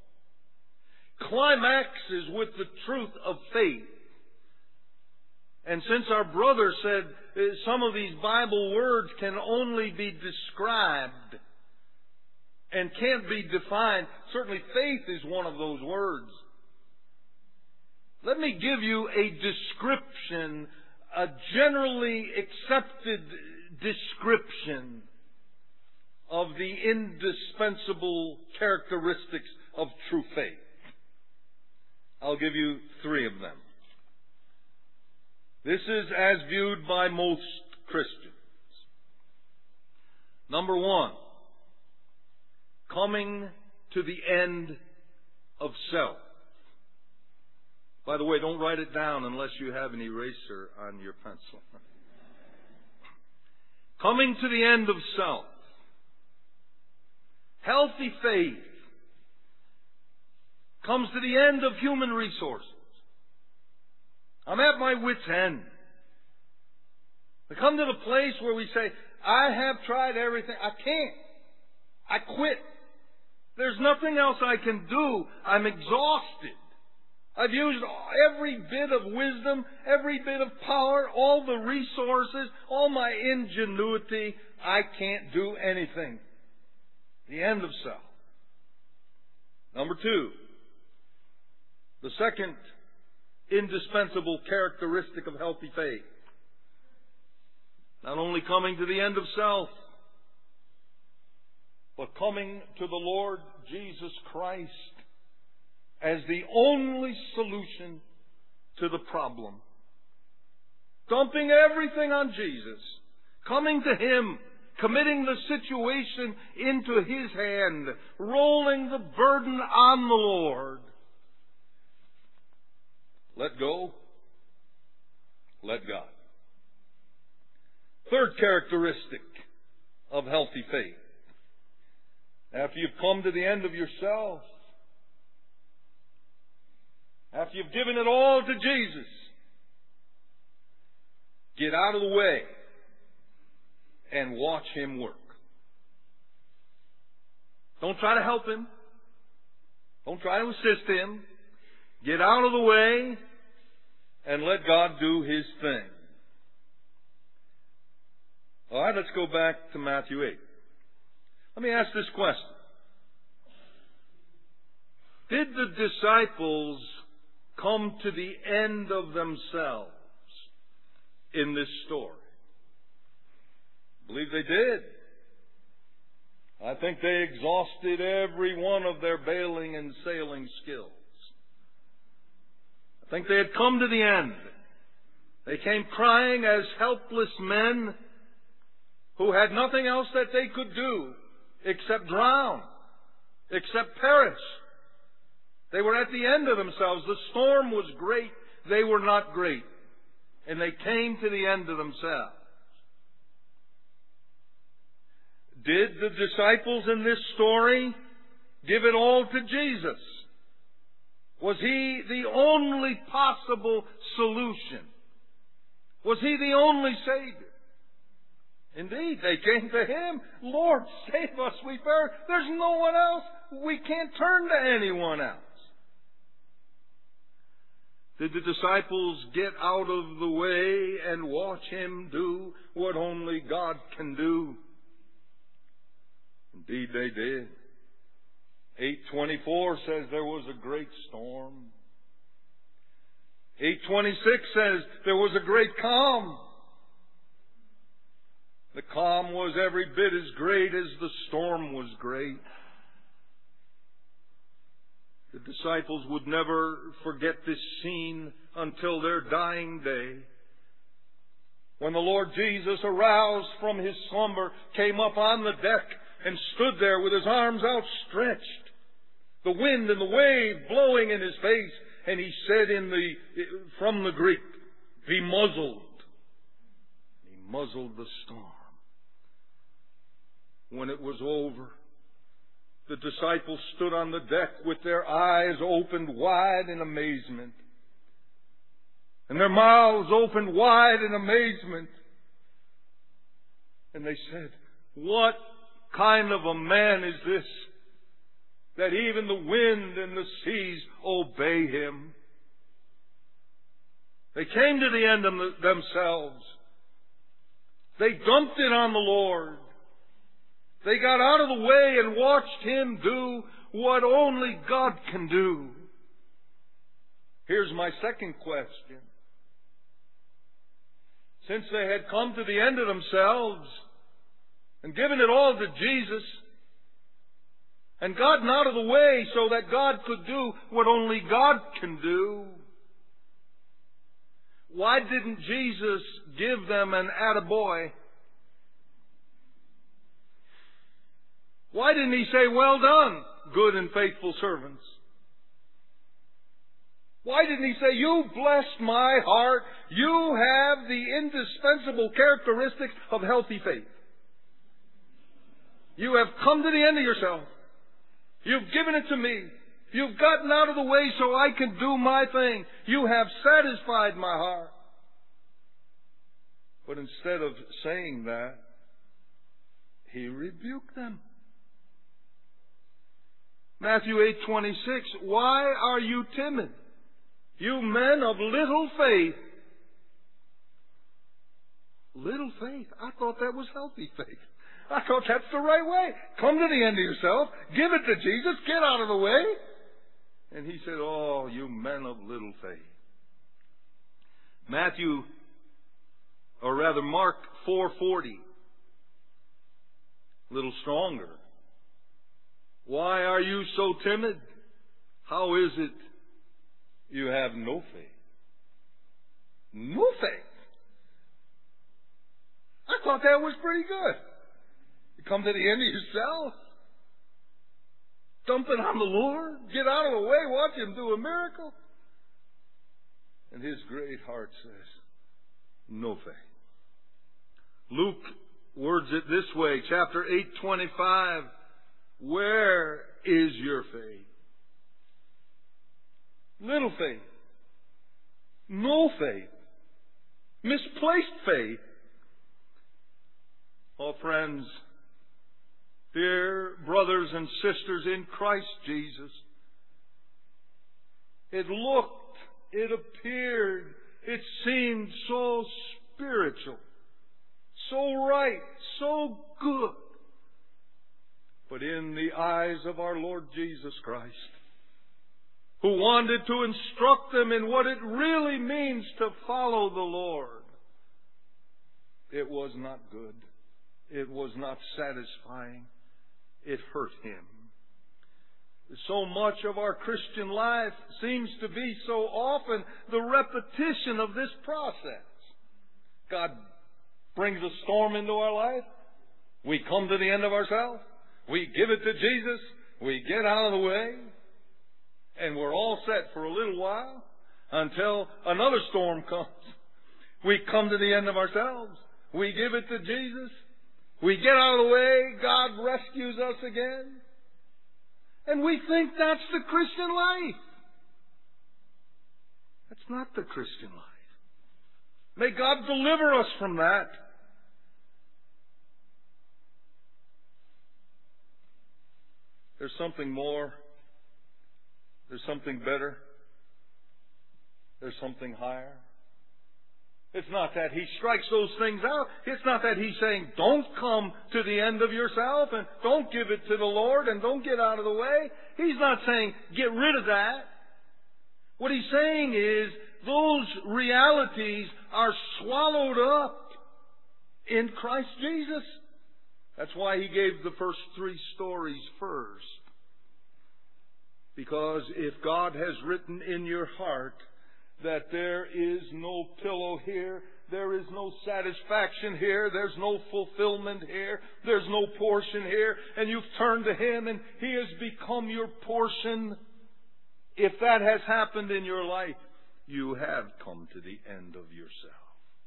climaxes with the truth of faith. And since our brother said some of these Bible words can only be described and can't be defined, certainly faith is one of those words. Let me give you a description, a generally accepted description of the indispensable characteristics of true faith. I'll give you three of them. This is as viewed by most Christians. Number one, coming to the end of self. By the way, don't write it down unless you have an eraser on your pencil. Coming to the end of self. Healthy faith comes to the end of human resources. I'm at my wit's end. We come to the place where we say, I have tried everything. I can't. I quit. There's nothing else I can do. I'm exhausted. I've used every bit of wisdom, every bit of power, all the resources, all my ingenuity. I can't do anything. The end of self. Number two, the second indispensable characteristic of healthy faith. Not only coming to the end of self, but coming to the Lord Jesus Christ as the only solution to the problem. Dumping everything on Jesus. Coming to Him. Committing the situation into His hand. Rolling the burden on the Lord. Let go. Let God. Third characteristic of healthy faith. After you've come to the end of yourself, after you've given it all to Jesus, get out of the way and watch Him work. Don't try to help Him. Don't try to assist Him. Get out of the way and let God do His thing. All right, let's go back to Matthew eight. Let me ask this question. Did the disciples come to the end of themselves in this story? I believe they did. I think they exhausted every one of their bailing and sailing skills. I think they had come to the end. They came crying as helpless men who had nothing else that they could do except drown, except perish. They were at the end of themselves. The storm was great. They were not great. And they came to the end of themselves. Did the disciples in this story give it all to Jesus? Was He the only possible solution? Was He the only Savior? Indeed, they came to Him. Lord, save us, we perish. There's no one else. We can't turn to anyone else. Did the disciples get out of the way and watch Him do what only God can do? Indeed, they did. eight twenty-four says there was a great storm. eight twenty-six says there was a great calm. The calm was every bit as great as the storm was great. The disciples would never forget this scene until their dying day. When the Lord Jesus, aroused from His slumber, came up on the deck and stood there with His arms outstretched. the wind and the wave blowing in his face. And he said in the, from the Greek, be muzzled. He muzzled the storm. When it was over, the disciples stood on the deck with their eyes opened wide in amazement. And their mouths opened wide in amazement. And they said, what kind of a man is this, that even the wind and the seas obey him? They came to the end of themselves. They dumped it on the Lord. They got out of the way and watched him do what only God can do. Here's my second question. Since they had come to the end of themselves and given it all to Jesus and gotten out of the way so that God could do what only God can do, why didn't Jesus give them an attaboy? Why didn't he say, well done, good and faithful servants? Why didn't he say, you blessed my heart, you have the indispensable characteristics of healthy faith. You have come to the end of yourself. You've given it to me. You've gotten out of the way so I can do my thing. You have satisfied my heart. But instead of saying that, he rebuked them. Matthew eight twenty-six, why are you timid, you men of little faith? Little faith? I thought that was healthy faith. I thought that's the right way. Come to the end of yourself, give it to Jesus, get out of the way. And he said, oh, you men of little faith. Matthew, or rather Mark four forty, a little stronger. Why are you so timid? How is it you have no faith? No faith? I thought that was pretty good. You come to the end of yourself, dump it on the Lord, get out of the way, watch him do a miracle. And his great heart says, no faith. Luke words it this way, chapter eight twenty-five. Where is your faith? Little faith. No faith. Misplaced faith. Oh, friends, dear brothers and sisters in Christ Jesus, it looked, it appeared, it seemed so spiritual, so right, so good. But in the eyes of our Lord Jesus Christ, who wanted to instruct them in what it really means to follow the Lord, it was not good. It was not satisfying. It hurt him. So much of our Christian life seems to be so often the repetition of this process. God brings a storm into our life. We come to the end of ourselves. We give it to Jesus. We get out of the way. And we're all set for a little while until another storm comes. We come to the end of ourselves. We give it to Jesus. We get out of the way. God rescues us again. And we think that's the Christian life. That's not the Christian life. May God deliver us from that. There's something more. There's something better. There's something higher. It's not that he strikes those things out. It's not that he's saying, don't come to the end of yourself and don't give it to the Lord and don't get out of the way. He's not saying, get rid of that. What he's saying is, those realities are swallowed up in Christ Jesus. That's why he gave the first three stories first. Because if God has written in your heart that there is no pillow here, there is no satisfaction here, there's no fulfillment here, there's no portion here, and you've turned to Him and He has become your portion, if that has happened in your life, you have come to the end of yourself.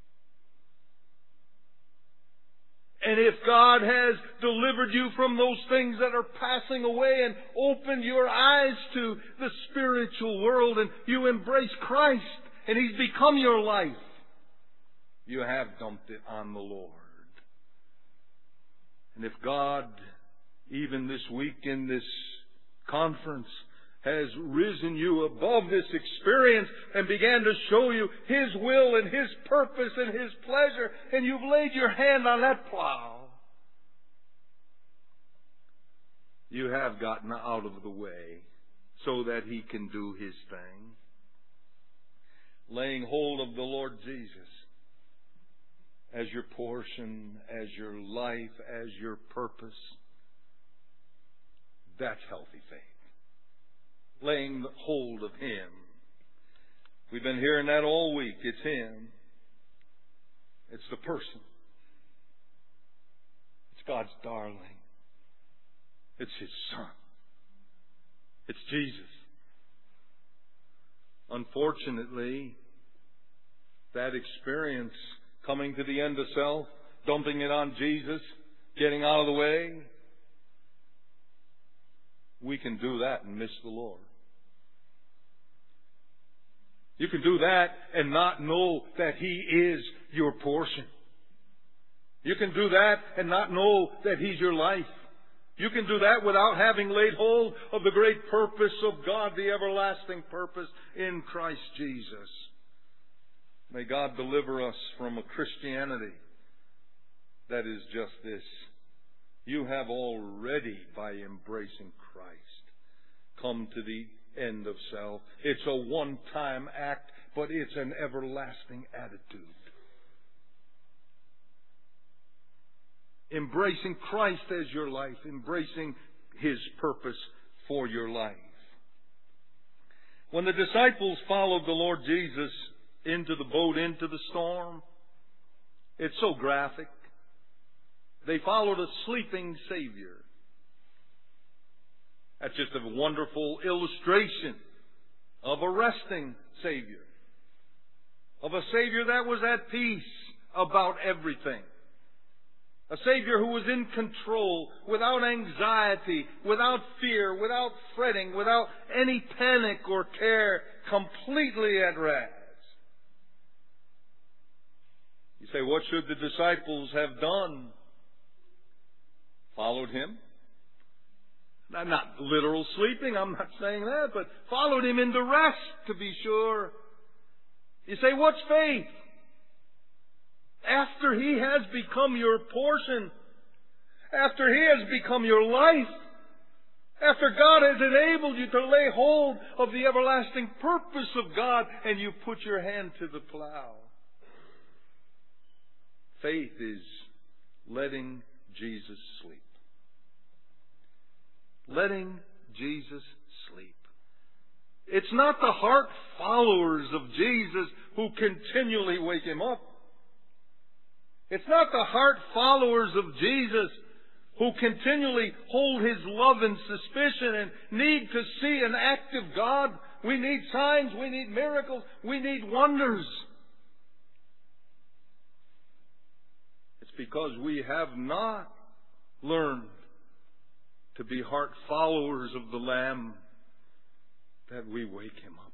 And if God has delivered you from those things that are passing away and opened your eyes to the spiritual world and you embrace Christ and He's become your life, you have dumped it on the Lord. And if God, even this week in this conference, has risen you above this experience and began to show you His will and His purpose and His pleasure, and you've laid your hand on that plow, you have gotten out of the way so that He can do His thing. Laying hold of the Lord Jesus as your portion, as your life, as your purpose, that's healthy faith. Laying hold of Him. We've been hearing that all week. It's Him. It's the person. It's God's darling. It's His Son. It's Jesus. Unfortunately, that experience, coming to the end of self, dumping it on Jesus, getting out of the way, we can do that and miss the Lord. You can do that and not know that He is your portion. You can do that and not know that He's your life. You can do that without having laid hold of the great purpose of God, the everlasting purpose in Christ Jesus. May God deliver us from a Christianity that is just this. You have already, by embracing Christ, come to the end of self. It's a one-time act, but it's an everlasting attitude. Embracing Christ as your life, embracing His purpose for your life. When the disciples followed the Lord Jesus into the boat, into the storm, it's so graphic. They followed a sleeping Savior. That's just a wonderful illustration of a resting Savior. Of a Savior that was at peace about everything. A Savior who was in control, without anxiety, without fear, without fretting, without any panic or care, completely at rest. You say, what should the disciples have done? Followed Him. Now, not literal sleeping, I'm not saying that, but followed Him into rest, to be sure. You say, what's faith? After He has become your portion, after He has become your life, after God has enabled you to lay hold of the everlasting purpose of God, and you put your hand to the plow. Faith is letting Jesus sleep. Letting Jesus sleep. It's not the heart followers of Jesus who continually wake Him up. It's not the heart followers of Jesus who continually hold His love in suspicion and need to see an active God. We need signs, we need miracles, we need wonders. It's because we have not learned to be heart followers of the Lamb that we wake Him up.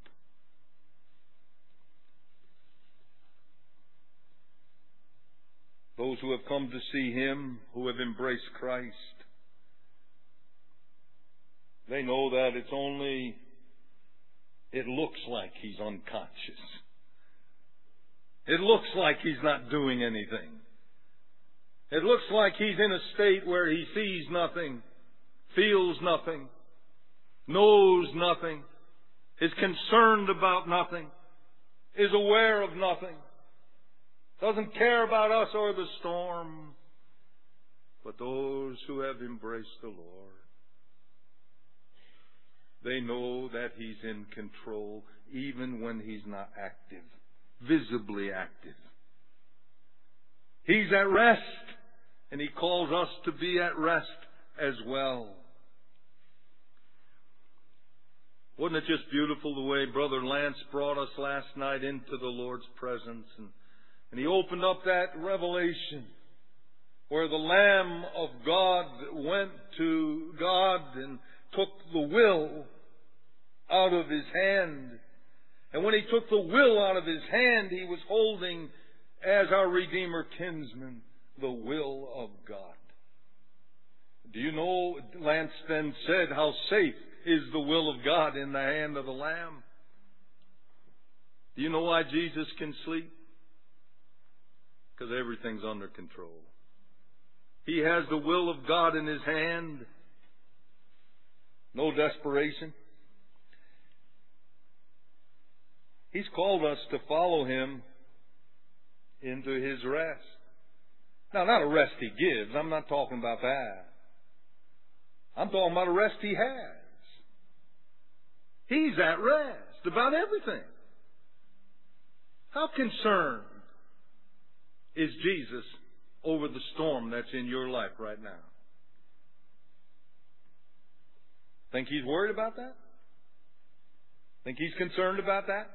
Those who have come to see Him, who have embraced Christ, they know that it's only, it looks like He's unconscious. It looks like He's not doing anything. It looks like He's in a state where He sees nothing, feels nothing, knows nothing, is concerned about nothing, is aware of nothing, doesn't care about us or the storm. But those who have embraced the Lord, they know that He's in control even when He's not active, visibly active. He's at rest, and He calls us to be at rest as well. Wasn't it just beautiful the way Brother Lance brought us last night into the Lord's presence, and, and he opened up that revelation where the Lamb of God went to God and took the will out of His hand. And when He took the will out of His hand, He was holding, as our Redeemer kinsman, the will of God. Do you know, Lance then said, how safe is the will of God in the hand of the Lamb? Do you know why Jesus can sleep? Because everything's under control. He has the will of God in His hand. No desperation. He's called us to follow Him into His rest. Now, not a rest He gives. I'm not talking about that. I'm talking about a rest He has. He's at rest about everything. How concerned is Jesus over the storm that's in your life right now? Think He's worried about that? Think He's concerned about that?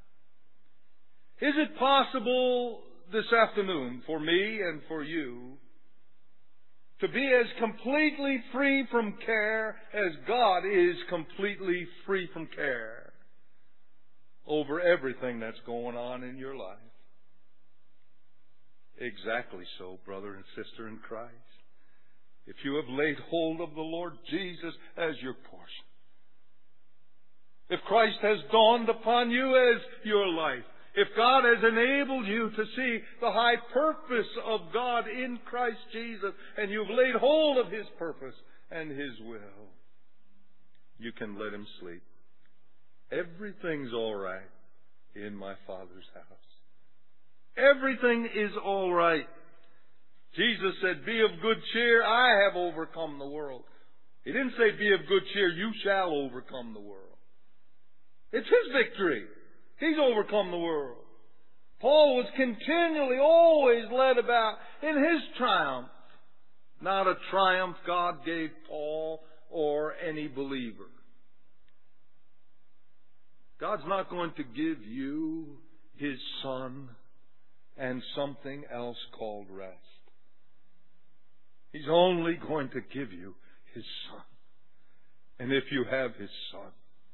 Is it possible this afternoon for me and for you to be as completely free from care as God is completely free from care over everything that's going on in your life? Exactly so, brother and sister in Christ. If you have laid hold of the Lord Jesus as your portion, if Christ has dawned upon you as your life, if God has enabled you to see the high purpose of God in Christ Jesus, and you've laid hold of His purpose and His will, you can let Him sleep. Everything's all right in my Father's house. Everything is all right. Jesus said, be of good cheer, I have overcome the world. He didn't say, be of good cheer, you shall overcome the world. It's His victory. He's overcome the world. Paul was continually, always led about in his triumph. Not a triumph God gave Paul or any believer. God's not going to give you His Son and something else called rest. He's only going to give you His Son. And if you have His Son,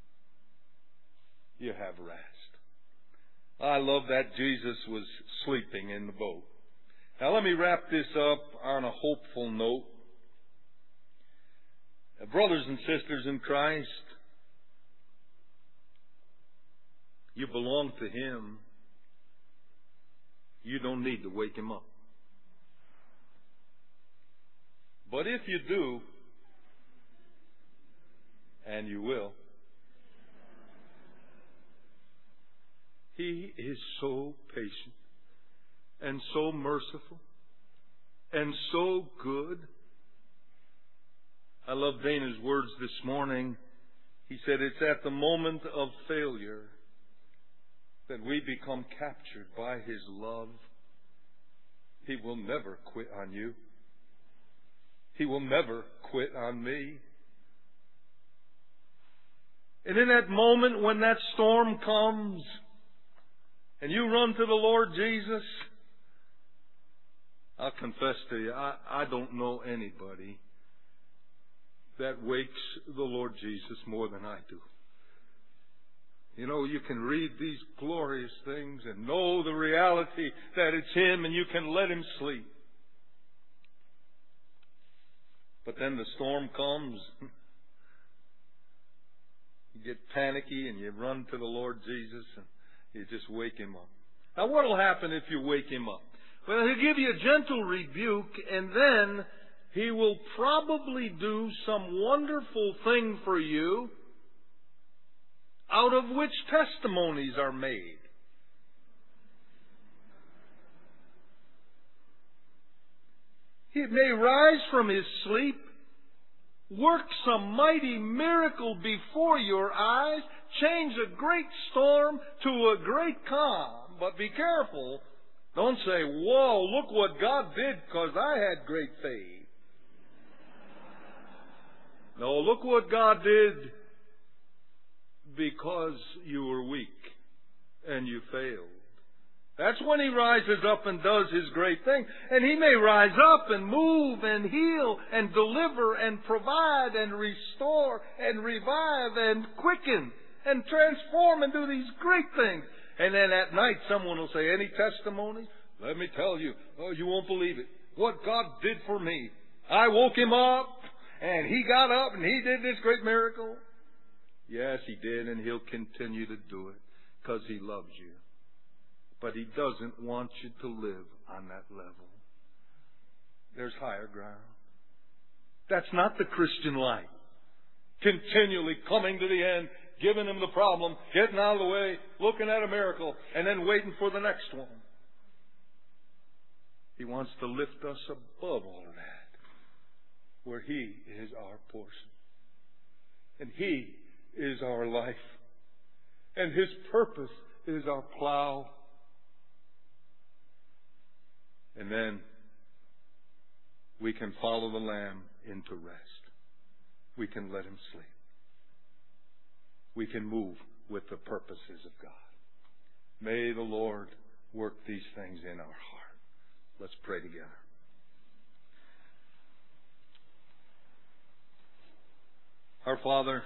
you have rest. I love that Jesus was sleeping in the boat. Now let me wrap this up on a hopeful note. Brothers and sisters in Christ, you belong to Him. You don't need to wake Him up. But if you do, and you will, He is so patient and so merciful and so good. I love Dana's words this morning. He said it's at the moment of failure that we become captured by His love. He will never quit on you. He will never quit on me. And in that moment when that storm comes, and you run to the Lord Jesus, I'll confess to you, I, I don't know anybody that wakes the Lord Jesus more than I do. You know, you can read these glorious things and know the reality that it's Him, and you can let Him sleep. But then the storm comes. You get panicky and you run to the Lord Jesus and you just wake Him up. Now what will happen if you wake Him up? Well, He'll give you a gentle rebuke, and then He will probably do some wonderful thing for you out of which testimonies are made. He may rise from His sleep, work some mighty miracle before your eyes, change a great storm to a great calm. But be careful, Don't say, whoa, look what God did because I had great faith. No, look what God did because you were weak and you failed. That's when He rises up and does His great thing. And He may rise up and move and heal and deliver and provide and restore and revive and quicken and transform and do these great things. And then at night someone will say, any testimonies? Let me tell you, oh, you won't believe it. What God did for me. I woke him up and he got up and he did this great miracle. Yes, He did, and He'll continue to do it because He loves you. But He doesn't want you to live on that level. There's higher ground. That's not the Christian life. Continually coming to the end, giving Him the problem, getting out of the way, looking at a miracle, and then waiting for the next one. He wants to lift us above all of that, where He is our portion. And He is our life. And His purpose is our plow. And then we can follow the Lamb into rest. We can let Him sleep. We can move with the purposes of God. May the Lord work these things in our heart. Let's pray together. Our Father,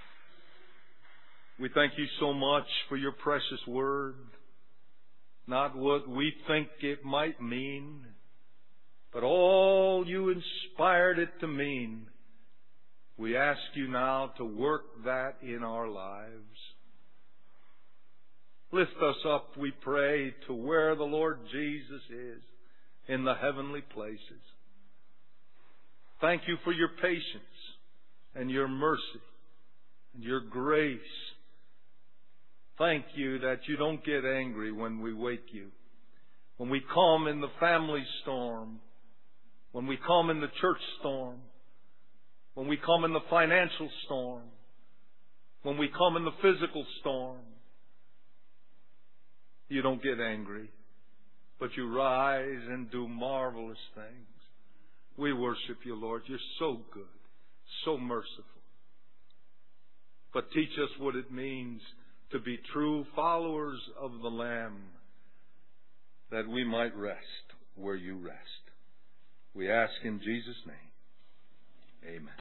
we thank You so much for Your precious word. Not what we think it might mean, but all You inspired it to mean. We ask You now to work that in our lives. Lift us up, we pray, to where the Lord Jesus is, in the heavenly places. Thank You for Your patience and Your mercy and Your grace. Thank You that You don't get angry when we wake You. When we come in the family storm, when we come in the church storm, when we come in the financial storm, when we come in the physical storm, You don't get angry, but You rise and do marvelous things. We worship You, Lord. You're so good, so merciful. But teach us what it means to be true followers of the Lamb, that we might rest where You rest. We ask in Jesus' name. Amen.